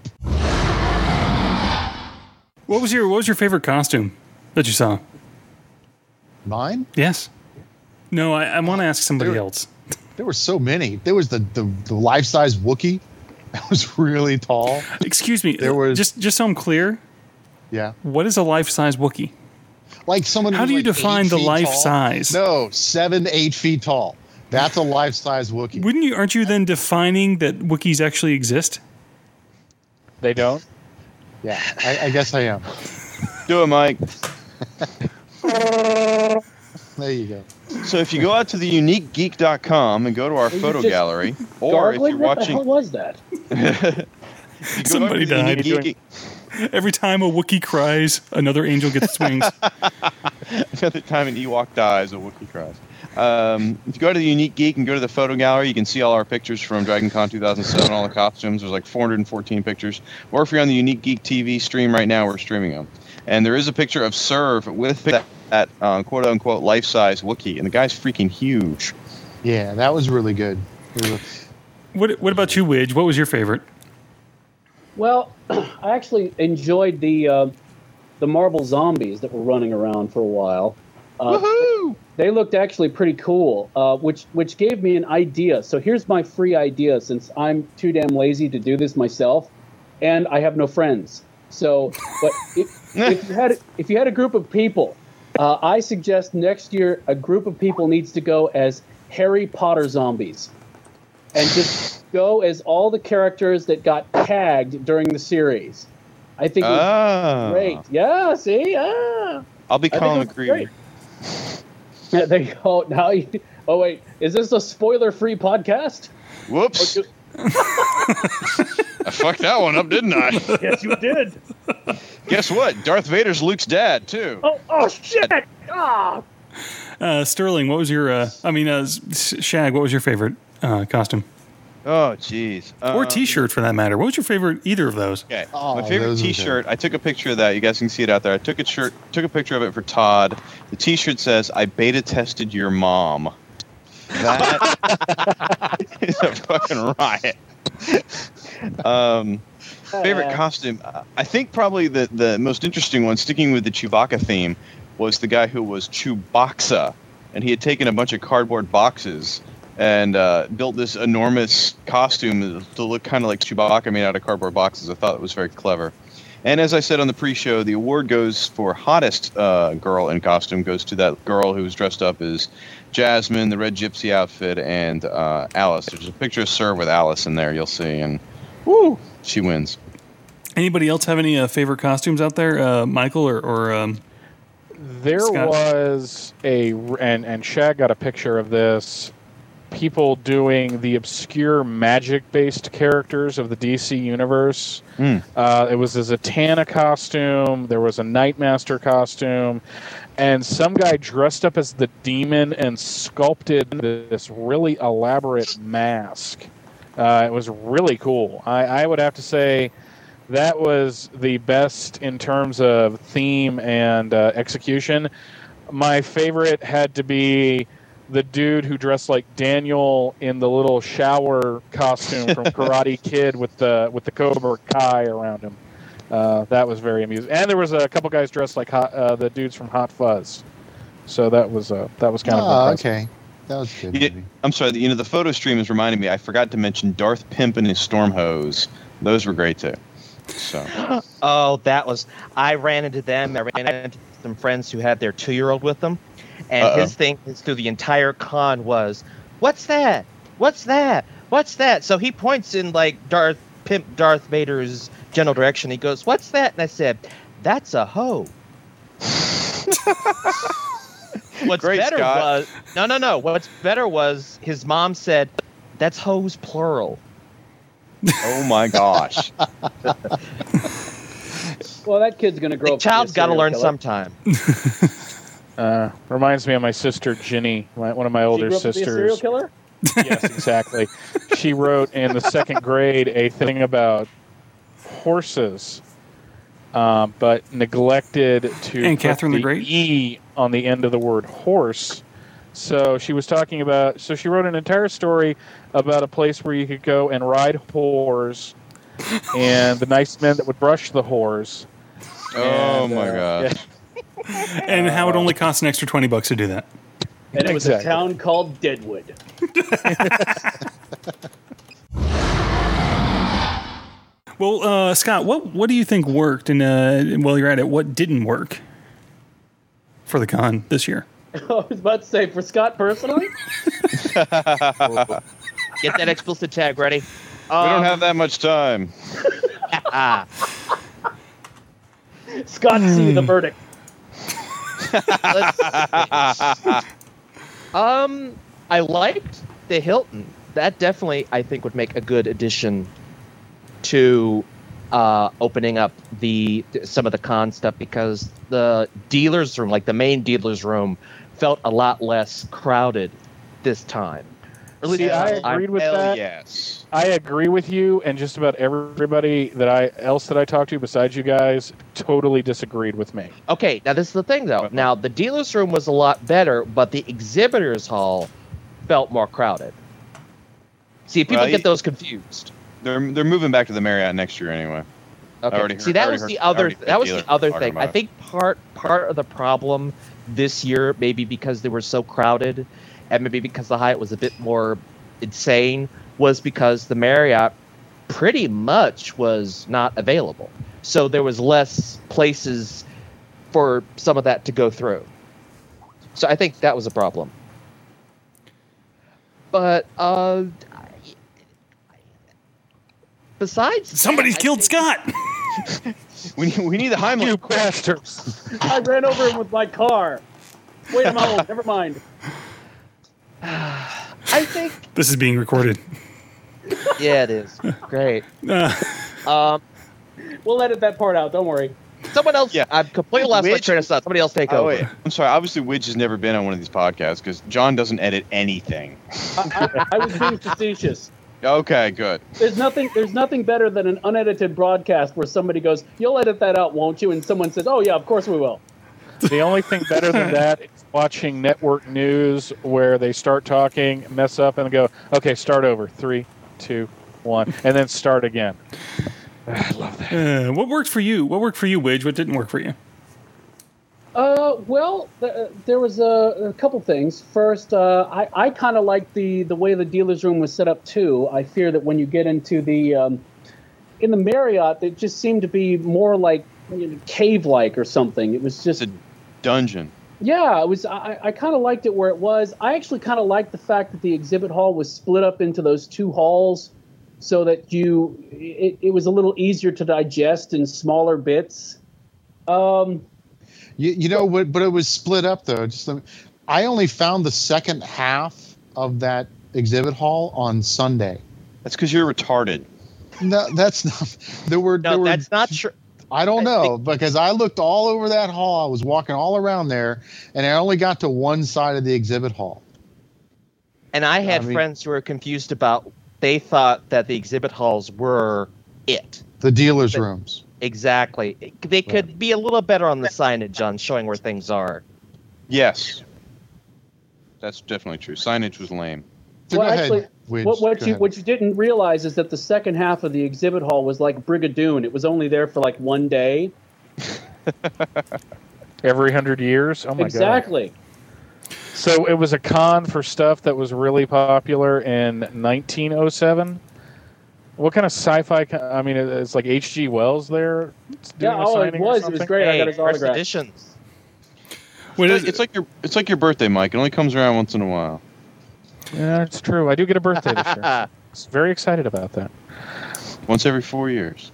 What was your What was your favorite costume that you saw? Mine? Yes. No, I, I want to ask somebody There- else. There were so many. There was the the, the life size Wookiee. That was really tall. Excuse me. There was- just just so I'm clear. Yeah. What is a life size Wookiee? Like someone How who's do you like define eight the feet life tall. size? No, seven, eight feet tall. That's a life size Wookiee. Wouldn't you? Aren't you then defining that Wookiees actually exist? They don't. Yeah, I, I guess I am. Do it, Mike. There you go. So if you go out to the unique geek dot com and go to our you photo just gallery, or if Gargling? you're What the hell watching, was that? if you go Somebody to the died. Unique Geek- Every time a Wookiee cries, another angel gets its wings. Every time an Ewok dies, a Wookiee cries. Um, if you go to the Unique Geek and go to the photo gallery, you can see all our pictures from Dragon Con two thousand seven, all the costumes. There's like four hundred fourteen pictures. Or if you're on the Unique Geek T V stream right now, we're streaming them. And there is a picture of Serv with that, that uh, quote-unquote life-size Wookiee, and the guy's freaking huge. Yeah, that was really good. It was- What What about you, Widge? What was your favorite? Well, I actually enjoyed the uh, the Marvel zombies that were running around for a while. Uh, Woohoo! They looked actually pretty cool, uh, which which gave me an idea. So here's my free idea, since I'm too damn lazy to do this myself, and I have no friends. So, but if, if you had if you had a group of people, uh, I suggest next year a group of people needs to go as Harry Potter zombies, and just go as all the characters that got tagged during the series. I think it was Ah. great. Yeah, see, yeah. I'll be I think Colin it was McCready. great. Yeah, there you go. Now, you, oh wait, is this a spoiler-free podcast? Whoops. Or do, I fucked that one up, didn't I? Yes, you did. Guess what? Darth Vader's Luke's dad, too. Oh, oh shit! Ah. Uh, Sterling, what was your? Uh, I mean, uh, Shag, what was your favorite uh, costume? Oh, jeez. Or Um, T-shirt, for that matter. What was your favorite? Either of those? Okay. Oh, My favorite those are T-shirt. I took a picture of that. You guys can see it out there. I took a shirt, took a picture of it for Todd. The T-shirt says, "I beta tested your mom." That is a fucking riot. Um, favorite costume. I think probably the the most interesting one, sticking with the Chewbacca theme, was the guy who was Chewbacca, and he had taken a bunch of cardboard boxes and uh, built this enormous costume to look kind of like Chewbacca made out of cardboard boxes. I thought it was very clever. And as I said on the pre-show, the award goes for hottest uh, girl in costume goes to that girl who was dressed up as Jasmine, the red gypsy outfit, and uh, Alice. There's a picture of Sir with Alice in there, you'll see, and woo, she wins. Anybody else have any uh, favorite costumes out there, uh, Michael or, or um, There Scott? was a, and, and Shag got a picture of this, people doing the obscure magic-based characters of the D C universe. Mm. Uh, it was a Zatanna costume, there was a Nightmaster costume, and some guy dressed up as the demon and sculpted this really elaborate mask. Uh, it was really cool. I, I would have to say that was the best in terms of theme and uh, execution. My favorite had to be the dude who dressed like Daniel in the little shower costume from Karate Kid with the with the Cobra Kai around him. Uh, that was very amusing. And there was a couple guys dressed like hot, uh, the dudes from Hot Fuzz. So that was uh, that was kind Oh, of impressive. okay. That was a good. Yeah, movie. I'm sorry, you know, the photo stream is reminding me, I forgot to mention Darth Pimp and his storm hose. Those were great, too. So, Oh, that was. I ran into them. I ran into some friends who had their two-year-old with them, and Uh-oh. his thing is through the entire con was, "What's that? What's that? What's that?" So he points in like Darth Pimp Darth Vader's general direction. He goes, "What's that?" And I said, "That's a hoe." What's Great, better Scott. was no, no, no. What's better was his mom said, "That's hoes plural." oh my gosh. Well, that kid's going to grow The up. to be a child's got to serial learn killer. sometime. Uh, reminds me of my sister Ginny, my, one of my She older grew up to be a serial sisters. killer? Yes, exactly. She wrote in the second grade a thing about horses, um, but neglected to And put Catherine the the Great? E on the end of the word horse. So she was talking about. So she wrote an entire story about a place where you could go and ride whores, and the nice men that would brush the whores. Oh And, my uh, god. yeah. And how it only costs an extra twenty bucks to do that. And it was Exactly. a town called Deadwood. Well, uh, Scott, what what do you think worked, and uh, while you're at it, what didn't work for the con this year? I was about to say, for Scott personally, Get that explicit tag ready. We don't have that much time. Ah, Scott, see the verdict. um, I liked the Hilton. That definitely, I think, would make a good addition to uh, opening up the some of the con stuff, because the dealer's room, like the main dealer's room, felt a lot less crowded this time. Or at least See, I I- agreed with Hell that. yes. I agree with you, and just about everybody that I else that I talked to besides you guys totally disagreed with me. Okay, now this is the thing, though. Now, the dealer's room was a lot better, but the exhibitor's hall felt more crowded. See, people Well, get you- those confused. They're they're moving back to the Marriott next year anyway. Okay. I already See, heard- that already was heard- the I other. already heard That was dealers the other talking thing. I about it. think part part of the problem this year, maybe because they were so crowded, and maybe because the Hyatt was a bit more insane, was because the Marriott pretty much was not available. So there was less places for some of that to go through. So I think that was a problem. But uh, besides, Somebody's that, I killed think- Scott. We need, we need the Heimlich. You bastards! I ran over him with my car. Wait, I'm old. Never mind. I think This is being recorded. Yeah, it is. Great. Uh, Um, We'll edit that part out. Don't worry. someone else. Yeah. I've completely lost my Which- train of thought. Somebody else take Oh, over. wait. I'm sorry. Obviously, Widge has never been on one of these podcasts because John doesn't edit anything. I, I, I was being facetious. Okay, good. There's nothing. There's nothing better than an unedited broadcast where somebody goes, "You'll edit that out, won't you?" And someone says, "Oh yeah, of course we will." The only thing better than that is watching network news where they start talking, mess up, and go, okay, start over. Three, two, one, and then start again. I love that. uh, what worked for you? What worked for you, Widge? What didn't work for you? Uh, well, th- there was a, a couple things. First, uh, I, I kind of like the, the way the dealer's room was set up too. I fear that when you get into the um, in the Marriott, it just seemed to be more like you know, cave-like or something. It was just It's a dungeon. yeah. It was. I, I kind of liked it where it was. I actually kind of liked the fact that the exhibit hall was split up into those two halls, so that you it, it was a little easier to digest in smaller bits. Um. You, you know what? But it was split up though. Just let me- I only found the second half of that exhibit hall on Sunday. That's because you're retarded. No, that's not. There were. there No, were, that's not true. I don't I know think- because I looked all over that hall. I was walking all around there, and I only got to one side of the exhibit hall. And I had I mean- friends who were confused about. They thought that the exhibit halls were it. The dealers' But- rooms. Exactly. They could be a little better on the signage on showing where things are. Yes. That's definitely true. Signage was lame. So well, go ahead, actually, Widge, what, what go you ahead. what you didn't realize is that the second half of the exhibit hall was like Brigadoon. It was only there for like one day. Every hundred years? Oh, my God. exactly. So it was a con for stuff that was really popular in nineteen oh seven? What kind of sci-fi? Con- I mean, it- it's like H G Wells there. doing Yeah, a oh, it signing or was. It was something? great. I Hey, got his first autograph. editions. What It's is like, it's like your it's like your birthday, Mike. It only comes around once in a while. Yeah, it's true. I do get a birthday this year. I was very excited about that. Once every four years.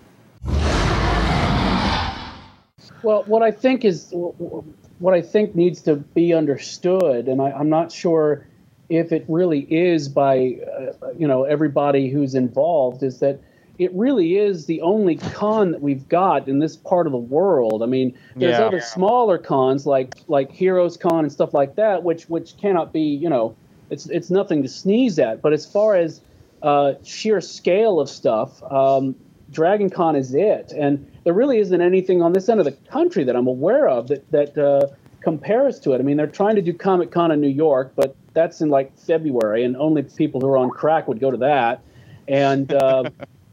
Well, what I think is what I think needs to be understood, and I, I'm not sure if it really is by uh, you know everybody who's involved, is that it really is the only con that we've got in this part of the world. I mean, there's Yeah. other smaller cons like like Heroes Con and stuff like that, which which cannot be you know it's it's nothing to sneeze at. But as far as uh, sheer scale of stuff, um, Dragon Con is it, and there really isn't anything on this end of the country that I'm aware of that that uh, compares to it. I mean, they're trying to do Comic Con in New York, but that's in like February, and only people who are on crack would go to that. And uh,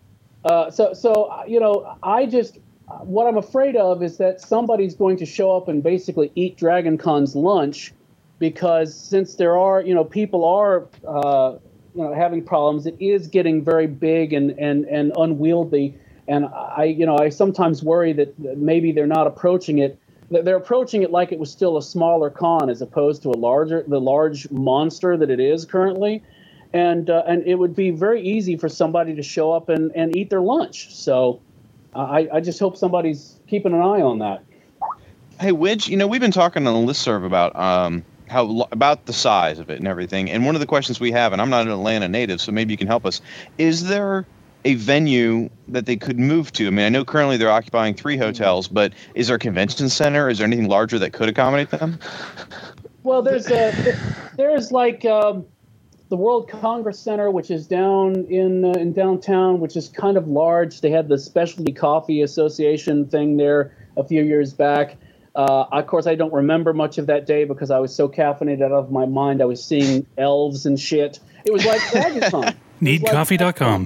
uh, so, so you know, I just what I'm afraid of is that somebody's going to show up and basically eat Dragon Con's lunch, because since there are, you know, people are, uh, you know, having problems. It is getting very big and and and unwieldy. And I, you know, I sometimes worry that maybe they're not approaching it. They're approaching it like it was still a smaller con as opposed to a larger, the large monster that it is currently. And uh, and it would be very easy for somebody to show up and, and eat their lunch. So uh, I, I just hope somebody's keeping an eye on that. Hey, Widge, you know, we've been talking on the listserv about um how lo- about the size of it and everything. And one of the questions we have, and I'm not an Atlanta native, so maybe you can help us, is there a venue that they could move to? I mean, I know currently they're occupying three hotels, but is there a convention center? Is there anything larger that could accommodate them? Well, there's a there's like um, the World Congress Center, which is down in uh, in downtown, which is kind of large. They had the Specialty Coffee Association thing there a few years back. Uh, of course, I don't remember much of that day because I was so caffeinated out of my mind. I was seeing elves and shit. It was like DragonCon. need coffee dot com.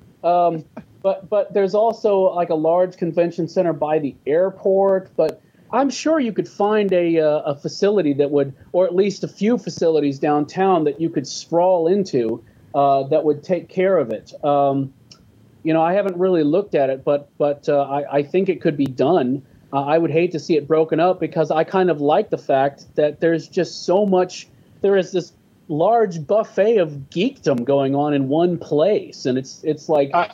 Um, but but there's also like a large convention center by the airport. But I'm sure you could find a uh, a facility that would, or at least a few facilities downtown that you could sprawl into uh, that would take care of it. Um, you know, I haven't really looked at it, but but uh, I, I think it could be done. Uh, I would hate to see it broken up because I kind of like the fact that there's just so much. There is this large buffet of geekdom going on in one place, and it's it's like I,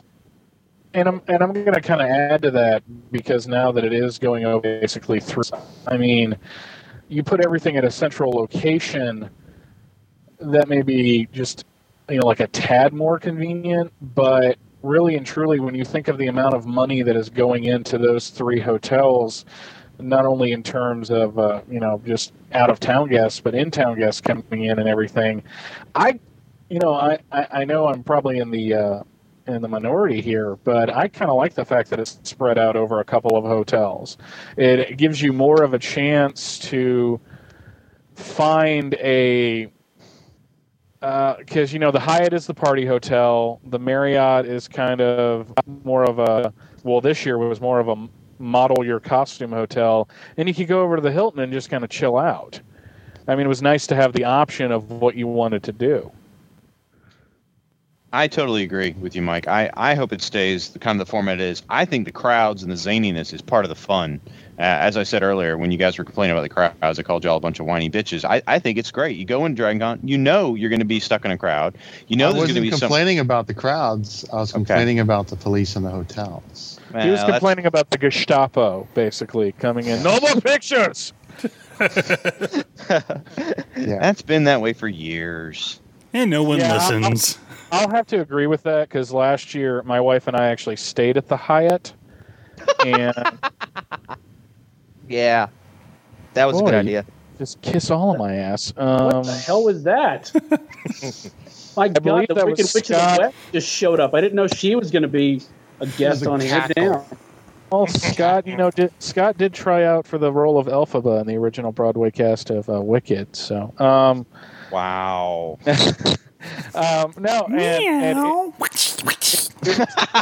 and I'm and I'm going to kind of add to that because now that it is going over basically through, I mean, you put everything at a central location that may be just you know, like a tad more convenient, but really and truly, when you think of the amount of money that is going into those three hotels, not only in terms of, uh, you know, just out-of-town guests, but in-town guests coming in and everything, I, you know, I, I, I know I'm probably in the uh, in the minority here, but I kind of like the fact that it's spread out over a couple of hotels. It, it gives you more of a chance to find a... Because, uh, you know, the Hyatt is the party hotel. The Marriott is kind of more of a, well, this year was more of a model your costume hotel. And you could go over to the Hilton and just kind of chill out. I mean, it was nice to have the option of what you wanted to do. I totally agree with you, Mike. I, I hope it stays the kind of the format it is. I think the crowds and the zaniness is part of the fun. Uh, as I said earlier, when you guys were complaining about the crowds, I called you all a bunch of whiny bitches. I, I think it's great. You go into Dragon Con, you know you're going to be stuck in a crowd. You know I there's going to wasn't be complaining some... about the crowds. I was complaining okay. about the police and the hotels. Well, he was complaining that's... about the Gestapo, basically, coming in. No more pictures! yeah. That's been that way for years. And no one yeah, listens. I'll, I'll have to agree with that, because last year my wife and I actually stayed at the Hyatt. And... Yeah, that was Boy, a good idea. Just kiss all of my ass. Um, what the hell was that? My God, the freaking Witch of the West just showed up. I didn't know she was going to be a guest on Head Down. Well, Scott, you know, did, Scott did try out for the role of Elphaba in the original Broadway cast of uh, Wicked. So, um, wow. um, no, and, and it, it,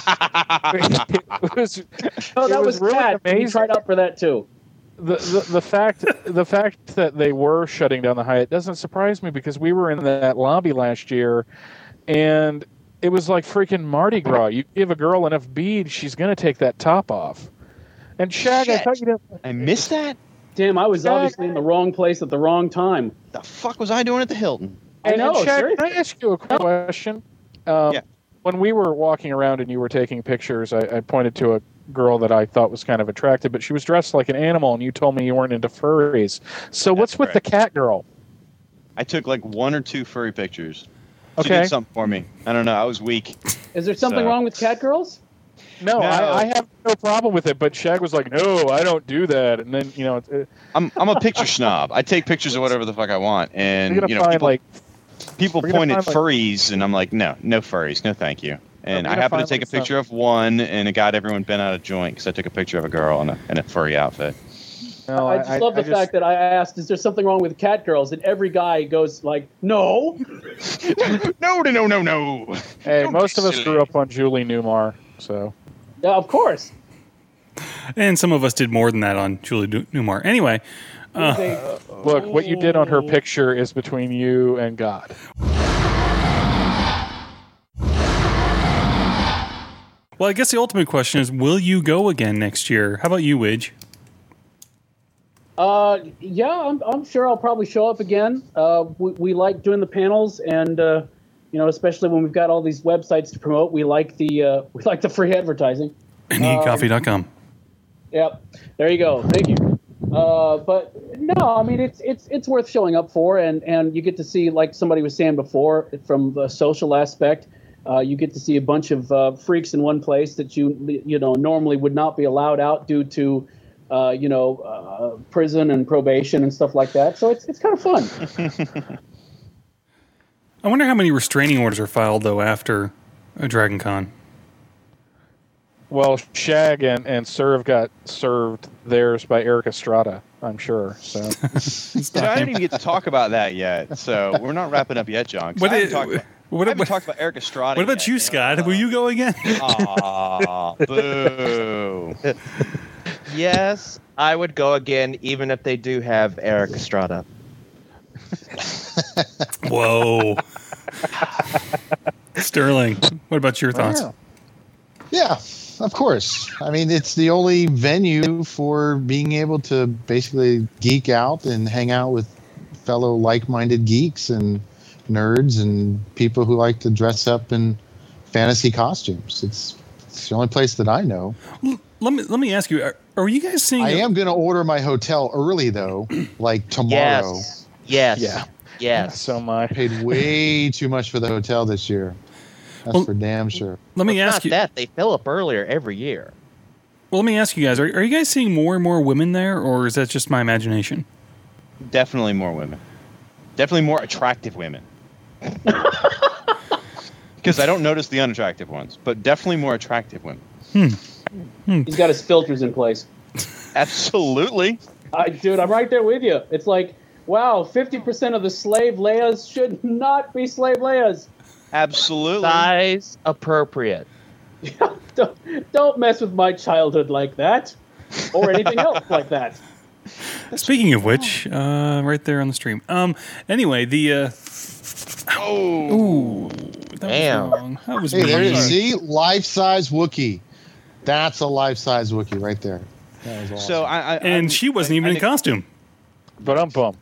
it was. Oh, that it was, was really Pat. amazing. He tried out for that too. The, the the fact the fact that they were shutting down the Hyatt doesn't surprise me, because we were in that lobby last year, and it was like freaking Mardi Gras. You give a girl enough beads, she's going to take that top off. And Shag, Shit. I thought you didn't. I missed that. Damn, I was Shag. obviously in the wrong place at the wrong time. The fuck was I doing at the Hilton? And, I know. and Shag, seriously. can I ask you a question? Um, yeah. When we were walking around and you were taking pictures, I, I pointed to a girl that I thought was kind of attractive, but she was dressed like an animal, and you told me you weren't into furries. So That's what's with correct. the cat girl? I took like one or two furry pictures. She Okay. did something for me. I don't know. I was weak. Is there something So- wrong with cat girls? No, No. I, I have no problem with it, but Shag was like, no, I don't do that. And then, you know, it, it, I'm I'm a picture snob. I take pictures of whatever the fuck I want, and you're going to you know find, people, like, people we're gonna point at find, like- furries, and I'm like, no, no furries, no, thank you. And we're I gonna happened to find, take like, a picture of one, and it got everyone bent out of joint because I took a picture of a girl in a in a furry outfit. no, I just love the I just- fact that I asked, is there something wrong with cat girls? And every guy goes like, no. no, no, no, no, no. Hey, Don't most be of us silly. grew up on Julie Newmar, so. Yeah, of course. And some of us did more than that on Julie Du- Newmar. Anyway, uh, They- Look, what you did on her picture is between you and God. well, I guess the ultimate question is, will you go again next year? How about you, Widge? Uh, yeah, I'm, I'm sure I'll probably show up again. Uh, we, we like doing the panels, and uh, you know, especially when we've got all these websites to promote, we like the uh, we like the free advertising. and eat coffee dot com. Yep, there you go. Thank you. Uh, but no, I mean it's it's it's worth showing up for, and, and you get to see, like somebody was saying before, from the social aspect. Uh, you get to see a bunch of uh, freaks in one place that you you know normally would not be allowed out due to uh, you know uh, prison and probation and stuff like that. So it's it's kind of fun. I wonder how many restraining orders are filed, though, after a Dragon Con. Well, Shag and, and Serve got served theirs by Eric Estrada, I'm sure. So You know, I didn't even get to talk about that yet, so we're not wrapping up yet, John. 'cause What I did- haven't talked about, what I haven't about- talked about Eric Estrada. What about yet, you, know, Scott? uh, Will you go again? Aw, boo. Yes, I would go again, even if they do have Eric Estrada. Whoa. Sterling, what about your thoughts? Wow. Yeah, of course. I mean, it's the only venue for being able to basically geek out and hang out with fellow like-minded geeks and nerds and people who like to dress up in fantasy costumes. It's, it's the only place that I know. Let me let me ask you: Are, are you guys seeing? I a- am going to order my hotel early, though, like tomorrow. Yes. Yes. Yeah. Yes. So my Paid way too much for the hotel this year. That's Well, for damn sure. Let me Well, it's ask not you. that they fill up earlier every year. Well, let me ask you guys: Are, are you guys seeing more and more women there, or is that just my imagination? Definitely more women. Definitely more attractive women. Because I don't notice the unattractive ones, but definitely more attractive women. He's got his filters in place. Absolutely. I, dude, I'm right there with you. It's like, wow, fifty percent of the slave Leias should not be slave Leias. Absolutely. Size appropriate. don't, don't mess with my childhood like that, or anything else like that. Speaking of which, uh, right there on the stream. Um. Anyway, the. Uh, oh. Ooh. That Damn. was wrong. That was Hey, there you mean. see, life-size Wookiee. That's a life-size Wookiee right there. That was awesome. So I, I And I, she wasn't I, even I, in costume. but I'm bummed.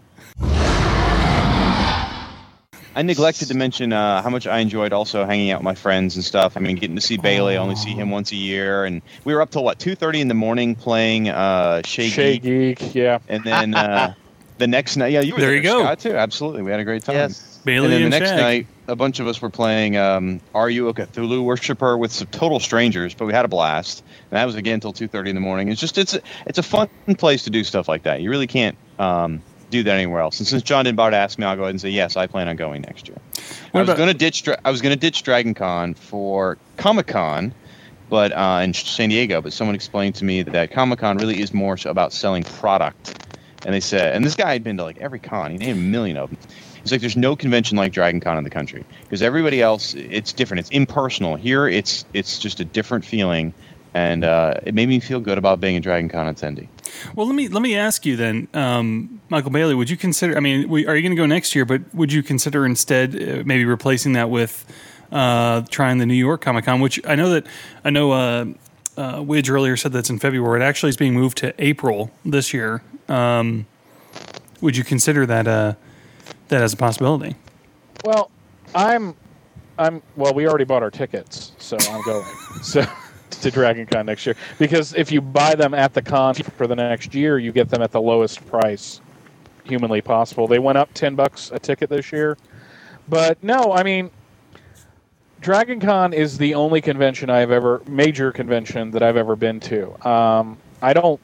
I neglected to mention uh, how much I enjoyed also hanging out with my friends and stuff. I mean, getting to see Bailey. I only see him once a year, and we were up till what two thirty in the morning playing uh, Shea, Shay Geek. Geek, yeah. And then uh, the next night, yeah, you were There there, you go. Scott, too. Absolutely, we had a great time. Yes. Bailey and then the and next Shag. night, a bunch of us were playing um, Are You a Cthulhu Worshipper with some total strangers, but we had a blast. And that was again until two thirty in the morning. It's just it's a, it's a fun place to do stuff like that. You really can't um, do that anywhere else. And since John didn't bother to ask me, I'll go ahead and say yes. I plan on going next year. What I was about- going to ditch Dra- I was going to ditch Dragon Con for Comic Con, but uh, in San Diego. But someone explained to me that Comic Con really is more so about selling product. And they said, and this guy had been to like every con. He named a million of them. He's like, there's no convention like Dragon Con in the country because everybody else, it's different. It's impersonal. Here, it's it's just a different feeling, and uh, it made me feel good about being a Dragon Con attendee. Well, let me let me ask you then, um, Michael Bailey. Would you consider? I mean, we, are you going to go next year? But would you consider instead uh, maybe replacing that with uh, trying the New York Comic Con? Which I know that I know uh, uh, Widge earlier said that's in February. It actually is being moved to April this year. Um, would you consider that uh, that as a possibility? Well, I'm, I'm. Well, we already bought our tickets, so I'm going. so to Dragon Con next year, because if you buy them at the con for the next year, you get them at the lowest price humanly possible. They went up ten bucks a ticket this year, but no, I mean, Dragon Con is the only convention I've ever major convention that I've ever been to. Um, I don't.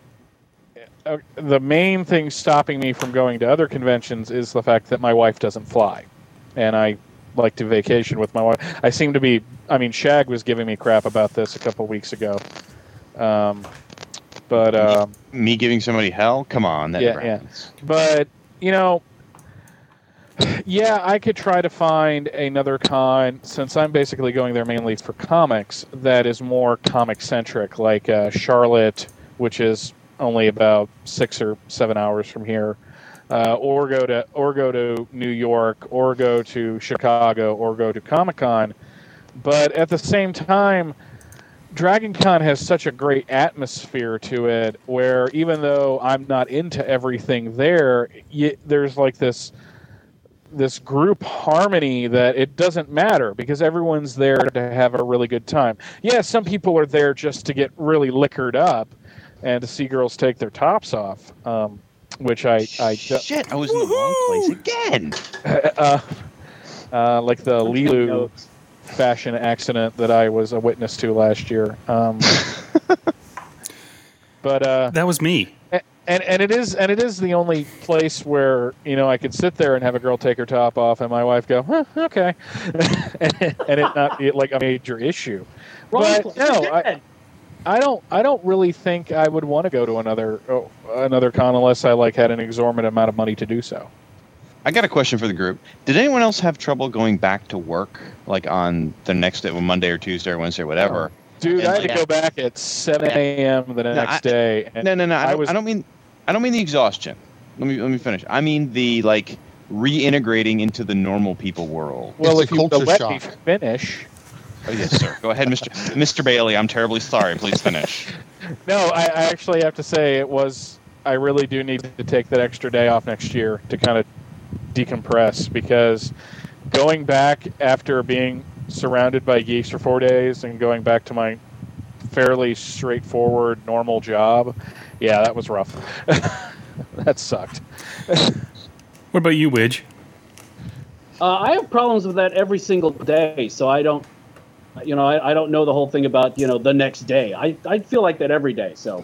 Uh, the main thing stopping me from going to other conventions is the fact that my wife doesn't fly, and I like to vacation with my wife. I seem to be. I mean, Shag was giving me crap about this a couple weeks ago, um, but um, Me giving somebody hell? Come on, that Yeah, never yeah. happens. but you know, yeah, I could try to find another con since I'm basically going there mainly for comics that is more comic centric, like uh, Charlotte, which is only about six or seven hours from here, uh, or go to or go to New York, or go to Chicago, or go to Comic Con. But at the same time, Dragon Con has such a great atmosphere to it, where even though I'm not into everything there, y- there's like this this group harmony that it doesn't matter because everyone's there to have a really good time. Yeah, some people are there just to get really liquored up and to see girls take their tops off, um, which I, I Shit, I was in the wrong place again. uh, uh, like the Lilu fashion accident that I was a witness to last year. Um, but uh, That was me. and and it is and it is the only place where you know I could sit there and have a girl take her top off and my wife go, huh, okay, and, and it not be like a major issue. Wrong But place no, I, again. I don't. I don't really think I would want to go to another oh, another con unless I like had an exorbitant amount of money to do so. I got a question for the group. Did anyone else have trouble going back to work, like on the next day, well, Monday or Tuesday or Wednesday or whatever? Dude, And I had to like- go back at seven a.m. the next I- day. And No, no, no. I I don't, was I don't mean. I don't mean the exhaustion. Let me let me finish. I mean the like reintegrating into the normal people world. well, It's if a you culture let shock. me finish. Oh yes, sir. Go ahead, Mister Mister Bailey. I'm terribly sorry. Please finish. No, I, I actually have to say it was. I really do need to take that extra day off next year to kind of decompress because going back after being surrounded by geeks for four days and going back to my fairly straightforward normal job, yeah, that was rough. That sucked. What about you, Widge? Uh, I have problems with that every single day, so I don't, you know, I, I don't know the whole thing about, you know, the next day. I, I feel like that every day, so.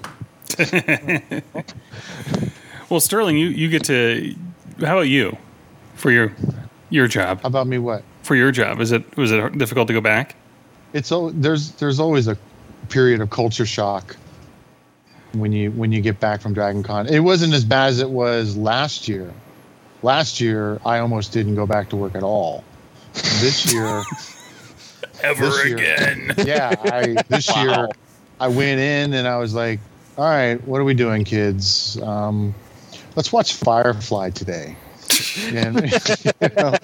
Well, Sterling, you, you get to, how about you for your your job? How about me what? For your job, is it was it difficult to go back? It's al- there's there's always a period of culture shock when you when you get back from Dragon Con. It wasn't as bad as it was last year. Last year, I almost didn't go back to work at all. This year, ever this year, again? Yeah, I, this Wow. year I went in and I was like, "All right, what are we doing, kids? Um, let's watch Firefly today." And, you know,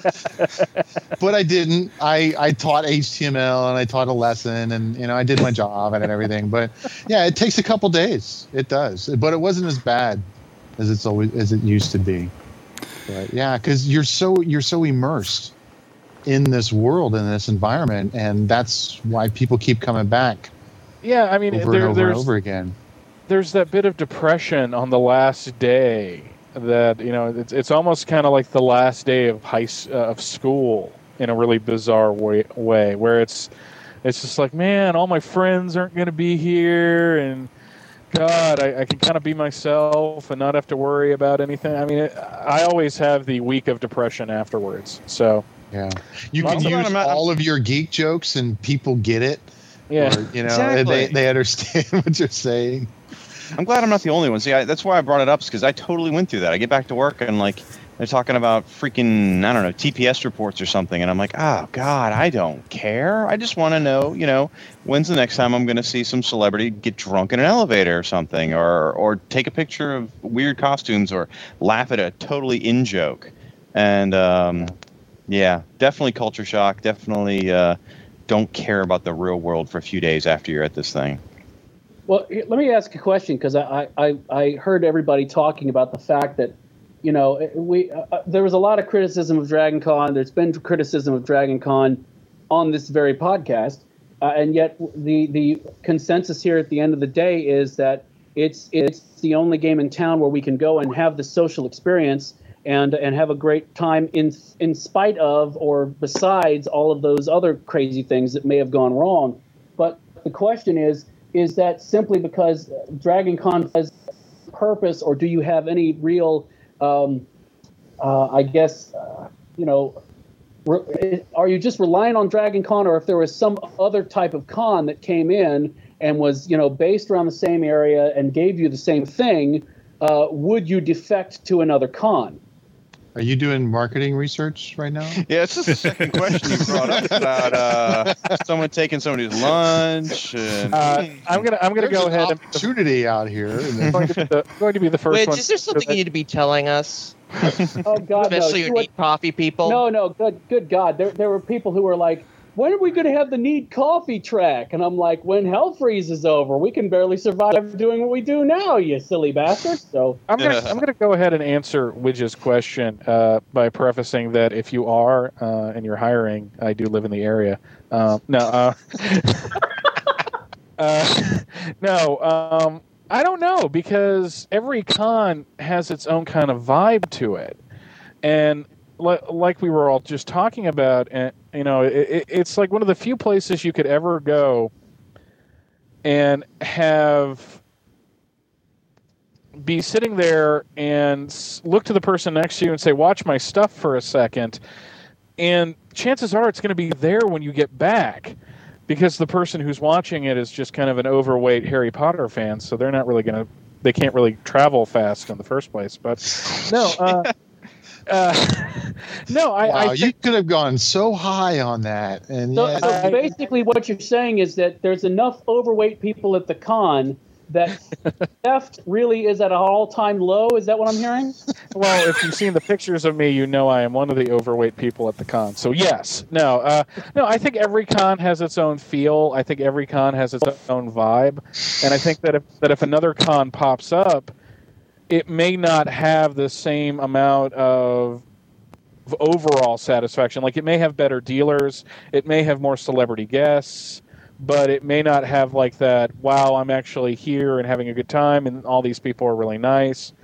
but I didn't. I, I taught H T M L and I taught a lesson, and you know I did my job and everything. But yeah, it takes a couple days. It does, but it wasn't as bad as it's always as it used to be. But yeah, because you're so you're so immersed in this world, in this environment, and that's why people keep coming back. Yeah, I mean, over there, and over there's and over again. there's that bit of depression on the last day that, you know, it's it's almost kind of like the last day of high s- uh, of school in a really bizarre way, way where it's it's just like, man, all my friends aren't going to be here, and God, I, I can kind of be myself and not have to worry about anything. I mean, it, I always have the week of depression afterwards. So Yeah, you Well, can I'm- use I'm not- all of your geek jokes, and people get it. yeah, Or, you know, Exactly. they they understand what you're saying. I'm glad I'm not the only one. See, I, that's why I brought it up, because I totally went through that. I get back to work and like they're talking about freaking, I don't know, T P S reports or something, and I'm like, oh God, I don't care. I just want to know, you know, when's the next time I'm going to see some celebrity get drunk in an elevator or something, or or take a picture of weird costumes, or laugh at a totally in joke. And um, yeah, definitely culture shock. Definitely uh, don't care about the real world for a few days after you're at this thing. Well, here- let me ask a question, because I, I, I heard everybody talking about the fact that, you know, we uh, there was a lot of criticism of Dragon Con. There's been criticism of Dragon Con on this very podcast, uh, and yet the the consensus here at the end of the day is that it's it's the only game in town where we can go and have the social experience and and have a great time in in spite of or besides all of those other crazy things that may have gone wrong. But the question is, is that simply because Dragon Con has purpose, or do you have any real Um, uh, I guess, uh, you know, re- are you just relying on Dragon Con, or if there was some other type of con that came in and was, you know, based around the same area and gave you the same thing, uh, would you defect to another con? Are you doing marketing research right now? Yeah, it's just the second question you brought up about uh, someone taking somebody's lunch. And, uh, I'm gonna I'm gonna There's go an ahead and opportunity out here. I'm going to be the, going to be the first Which, one. is there something you need to be telling us? Oh God, no! Especially You your would- neat coffee people? No, no, good, good God! There, there were people who were like, "When are we going to have the Need Coffee track?" And I'm like, "When Hell Freeze is over, we can barely survive doing what we do now, you silly bastard." So, I'm gonna I'm gonna go ahead and answer Widge's question uh, by prefacing that if you are uh, and you're hiring, I do live in the area. Uh, no, uh, uh, no. Um, I don't know, because every con has its own kind of vibe to it, and li- like we were all just talking about, and you know, it, it, it's like one of the few places you could ever go and have be sitting there and s- look to the person next to you and say, "Watch my stuff for a second," and chances are it's going to be there when you get back, because the person who's watching it is just kind of an overweight Harry Potter fan, so they're not really going to, they can't really travel fast in the first place. But no, uh, uh, no, I, Wow, I you think, could have gone so high on that, and so, yet, so basically, what you're saying is that there's enough overweight people at the con that theft really is at an all-time low. Is that what I'm hearing? well, if you've seen the pictures of me, you know I am one of the overweight people at the con. So yes, no, uh, no, I think every con has its own feel. I think every con has its own vibe, and I think that if that if another con pops up, it may not have the same amount of of overall satisfaction. Like, it may have better dealers, it may have more celebrity guests, but it may not have like that, wow, I'm actually here and having a good time and all these people are really nice.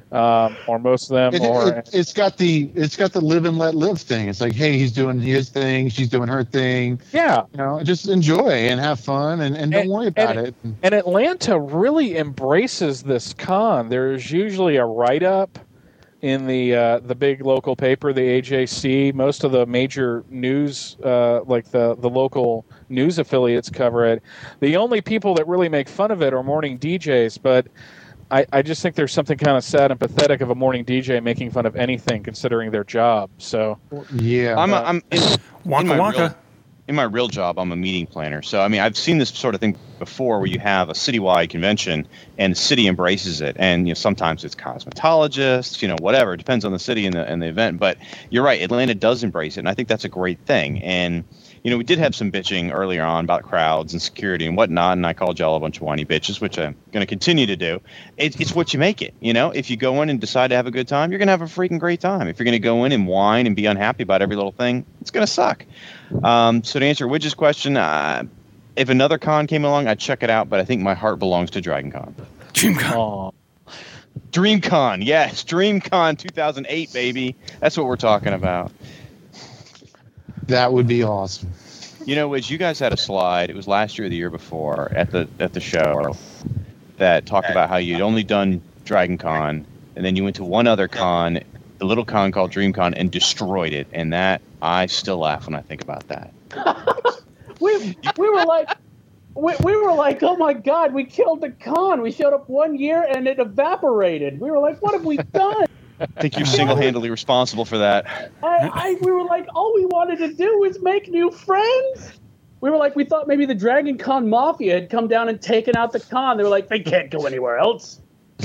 um, or most of them. It, or it, it's got the it's got the live and let live thing. It's like, hey, he's doing his thing, she's doing her thing. Yeah, you know, just enjoy and have fun, and, and don't And- worry about and- it. And Atlanta really embraces this con. There's usually a write-up in the uh, the big local paper, the A J C. Most of the major news, uh, like the, the local news affiliates, cover it. The only people that really make fun of it are morning D Js, but I, I just think there's something kind of sad and pathetic of a morning D J making fun of anything, considering their job. So yeah, I'm, a, I'm in, Waka in my waka. Real, in my real job, I'm a meeting planner. So, I mean, I've seen this sort of thing before where you have a citywide convention and the city embraces it. And, you know, sometimes it's cosmetologists, you know, whatever. It depends on the city and the, and the event. But you're right. Atlanta does embrace it. And I think that's a great thing. And, you know, we did have some bitching earlier on about crowds and security and whatnot. And I called y'all a bunch of whiny bitches, which I'm going to continue to do. It, it's what you make it. You know, if you go in and decide to have a good time, you're going to have a freaking great time. If you're going to go in and whine and be unhappy about every little thing, it's going to suck. Um, so to answer Widge's question, uh, if another con came along, I'd check it out, but I think my heart belongs to Dragon Con. DreamCon. DreamCon, yes, DreamCon two thousand eight, baby. That's what we're talking about. That would be awesome. You know, Widge, you guys had a slide, it was last year or the year before, at the at the show, that talked about how you'd only done Dragon Con, and then you went to one other con, the little con called DreamCon, and destroyed it, and that, I still laugh when I think about that. we we were like, we, we were like, oh my god, we killed the con. We showed up one year and it evaporated. We were like, what have we done? I think you're single-handedly responsible for that. I, I we were like, all we wanted to do was make new friends. We were like, we thought maybe the Dragon Con Mafia had come down and taken out the con. They were like, they can't go anywhere else.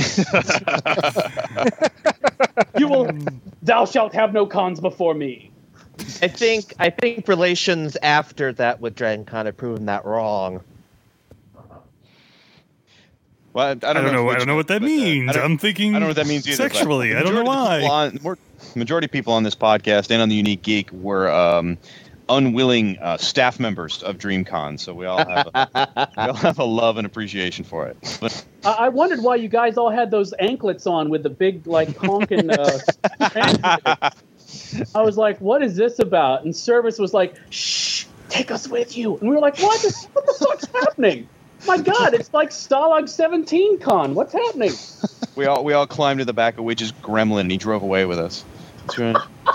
You will, thou shalt have no cons before me. I think I think relations after that with Dragon Con have proven that wrong. Well, I, I don't, I don't know. know. Which, I don't know what that but, uh, mean. I don't- I'm thinking I don't know what that means either. but sexually. I don't know majority of the people why. On, more- majority of people on this podcast and on the Unique Geek were um, unwilling uh, staff members of DreamCon, so we all have a, we all have a love and appreciation for it. But I, I wondered why you guys all had those anklets on with the big, like, honking. Uh, I was like, what is this about? And Service was like, shh, take us with you. And we were like, what? This, what the fuck's happening? My God, it's like Stalag seventeen Con. What's happening? we all we all climbed to the back of Widge's gremlin, and he drove away with us. That's right.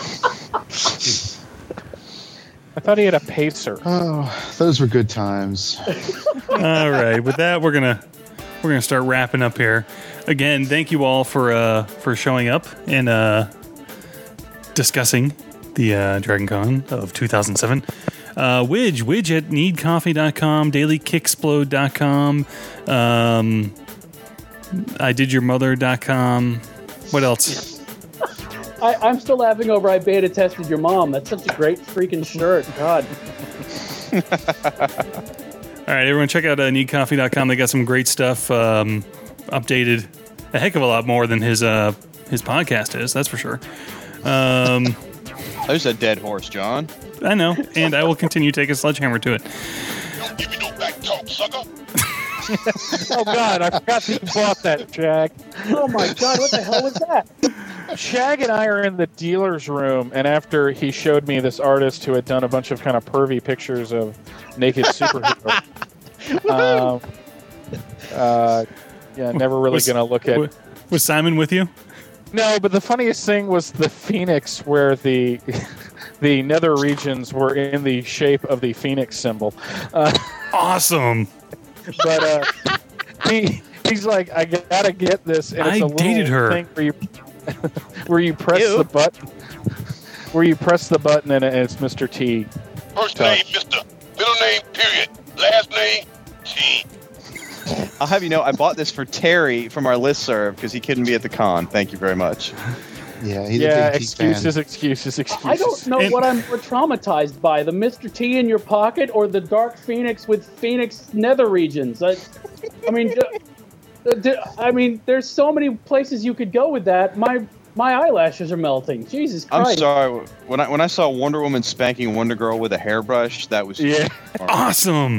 I thought he had a pacer. Oh, those were good times. All right, with that, we're gonna we're gonna start wrapping up here. Again, thank you all for uh, for showing up and uh, discussing the uh, Dragon Con of two thousand seven. Uh, Widge, Widge at need coffee dot com, daily kicksplode dot com, um, I did your mother dot com. What else? I, I'm still laughing over I beta tested your mom. That's such a great freaking shirt. God. All right, everyone, check out uh, need coffee dot com. They got some great stuff um, updated a heck of a lot more than his uh, his podcast is, that's for sure. Um, There's a dead horse, John. I know, and I will continue to take a sledgehammer to it. Don't give me no back talk, sucker. Oh, God, I forgot that you bought that, Shag. Oh, my God, what the hell was that? Shag and I are in the dealer's room, and after he showed me this artist who had done a bunch of kind of pervy pictures of naked superheroes. um, uh, yeah, never really Was- going to look at... Was Simon with you? No, but the funniest thing was the Phoenix, where the the nether regions were in the shape of the Phoenix symbol. Uh, awesome. But uh, he he's like, I gotta get this. And it's I a little dated her. thing where you where you press Ew. the button, where you press the button and it's Mister T. First name, Mister. Middle name, period. Last name, T. I'll have you know, I bought this for Terry from our listserv because he couldn't be at the con. Thank you very much. Yeah, he's Yeah, a big T fan. excuses, excuses, excuses. I don't know And- what I'm more traumatized by, the Mister T in your pocket or the Dark Phoenix with Phoenix nether regions. I, I mean, d- d- I mean, there's so many places you could go with that. My my eyelashes are melting. Jesus Christ. I'm sorry. When I when I saw Wonder Woman spanking Wonder Girl with a hairbrush, that was Yeah. Awesome.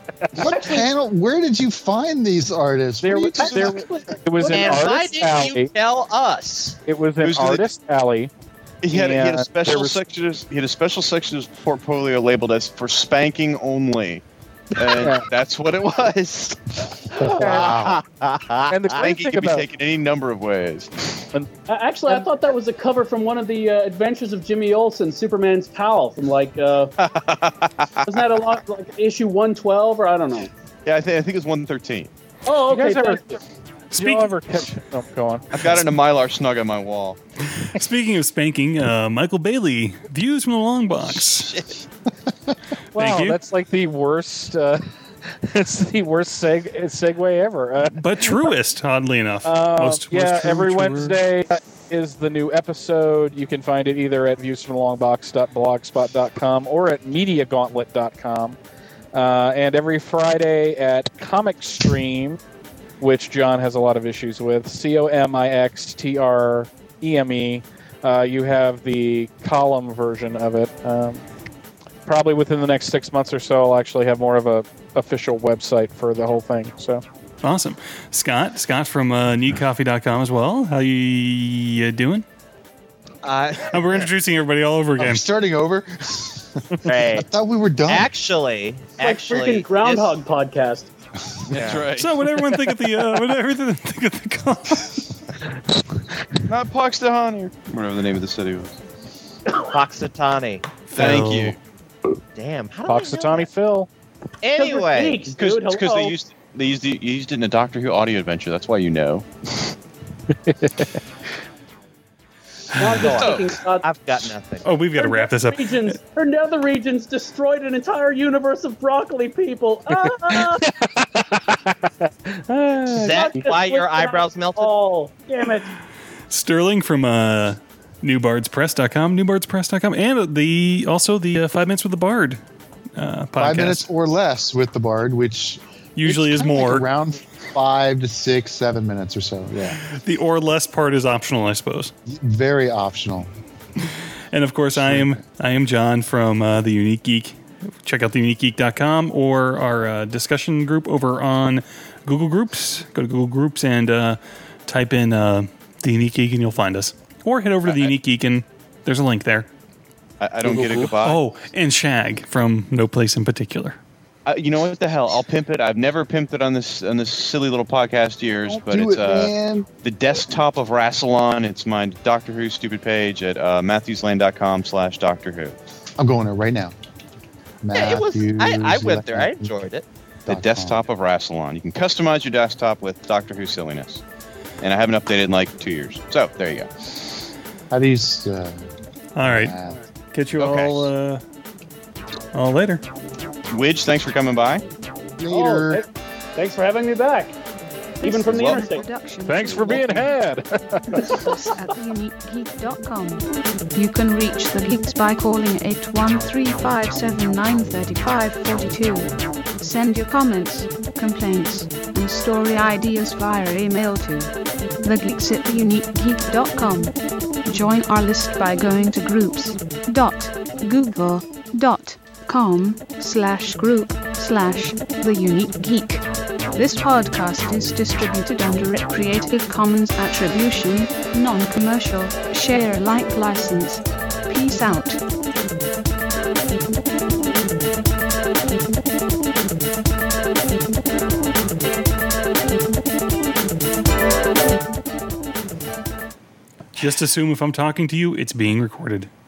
What panel? Where did you find these artists? There What was, are you there, talking- it was an And why artist didn't alley. you tell us? It was an It was the- artist alley. He had, he had Yeah, a special there was- section. Of, he had a special section of his portfolio labeled as for spanking only, and Yeah. that's what it was. Wow. And the great Spanking thing can be about taken any number of ways. Uh, Actually, I thought that was a cover from one of the uh, Adventures of Jimmy Olsen, Superman's pal, from like uh, wasn't that a lot like issue one twelve or I don't know. Yeah, I think I think it's one thirteen. Oh, you okay. guys ever, thank you. you Speak- ever catch? Oh, go on. I've got it in a Mylar snug on my wall. Speaking of spanking, uh, Michael Bailey, views from the long box. Wow, you. that's like the worst. Uh, it's the worst seg- segue ever. Uh, But truest, oddly enough. Uh, most, yeah, most true, every truer. Wednesday is the new episode. You can find it either at views from the long box dot blogspot dot com or at media gauntlet dot com. Uh, and every Friday at Comic Stream, which John has a lot of issues with, C O M I X T R E M E, uh, you have the column version of it. Um, probably within the next six months or so, I'll actually have more of a official website for the whole thing. So. Awesome. Scott, Scott from uh, need coffee dot com as well. How you uh, doing? Uh, Oh, we're introducing everybody all over Are again. we starting over? hey, I thought we were done. actually, It's like actually, freaking Groundhog podcast. this- That's yeah. right. So what everyone think of the uh, what everyone think of the call? Not Puxtahan or whatever the name of the city was. Puxatani. Thank Phil. you. Damn. How did I know Poxitani that? Phil. Anyway, Geeks, Because dude. they Hello. used they used it, you used it in a Doctor Who audio adventure. That's why you know. Now I'm just thinking about I've got nothing. Oh, we've got to wrap this up. Regions, her nether regions destroyed an entire universe of broccoli people. Ah, Is that Not why just your with eyebrows melted? Oh, damn it. Sterling from uh, new bards press dot com, new bards press dot com, and the also the uh, Five Minutes with the Bard uh, podcast. Five minutes or less with the Bard, which Usually it's is kinda like more. around five to six, seven minutes or so. Yeah, The or less part is optional, I suppose. very optional. And of course, I am I am John from uh, the Unique Geek. Check out the unique geek dot com or our uh, discussion group over on Google Groups. Go to Google Groups and uh, type in uh, the Unique Geek and you'll find us. Or head over to the Unique Geek and there's a link there. I, I don't get a goodbye. Oh, and Shag from No Place in Particular. Uh, you know what the hell? I'll pimp it. I've never pimped it on this on this silly little podcast years, Don't but do it's it, uh, man. the desktop of Rassilon. It's my Doctor Who stupid page at uh, matthewsland dot com slash Doctor Who. I'm going there right now. Yeah, it was. I, I went there. I Matthews enjoed it. The dot com. desktop of Rassilon. You can customize your desktop with Doctor Who silliness, and I haven't updated in like two years. So there you go. How do you? s- Uh, All right. uh, Catch you Okay. all, uh, all later. Widge, thanks for coming by. Oh, th- thanks for having me back. Even from the Well- interstate. Production. Thanks for being had. Visit us at the unique geek dot com. You can reach the Geeks by calling eight one three five seven nine three five four two. Send your comments, complaints, and story ideas via email to thegeeks at the unique geek dot com. Join our list by going to groups dot google dot com slash group slash the unique geek. This podcast is distributed under a Creative Commons Attribution, Non-Commercial, Share Alike license. Peace out. Just assume if I'm talking to you, it's being recorded.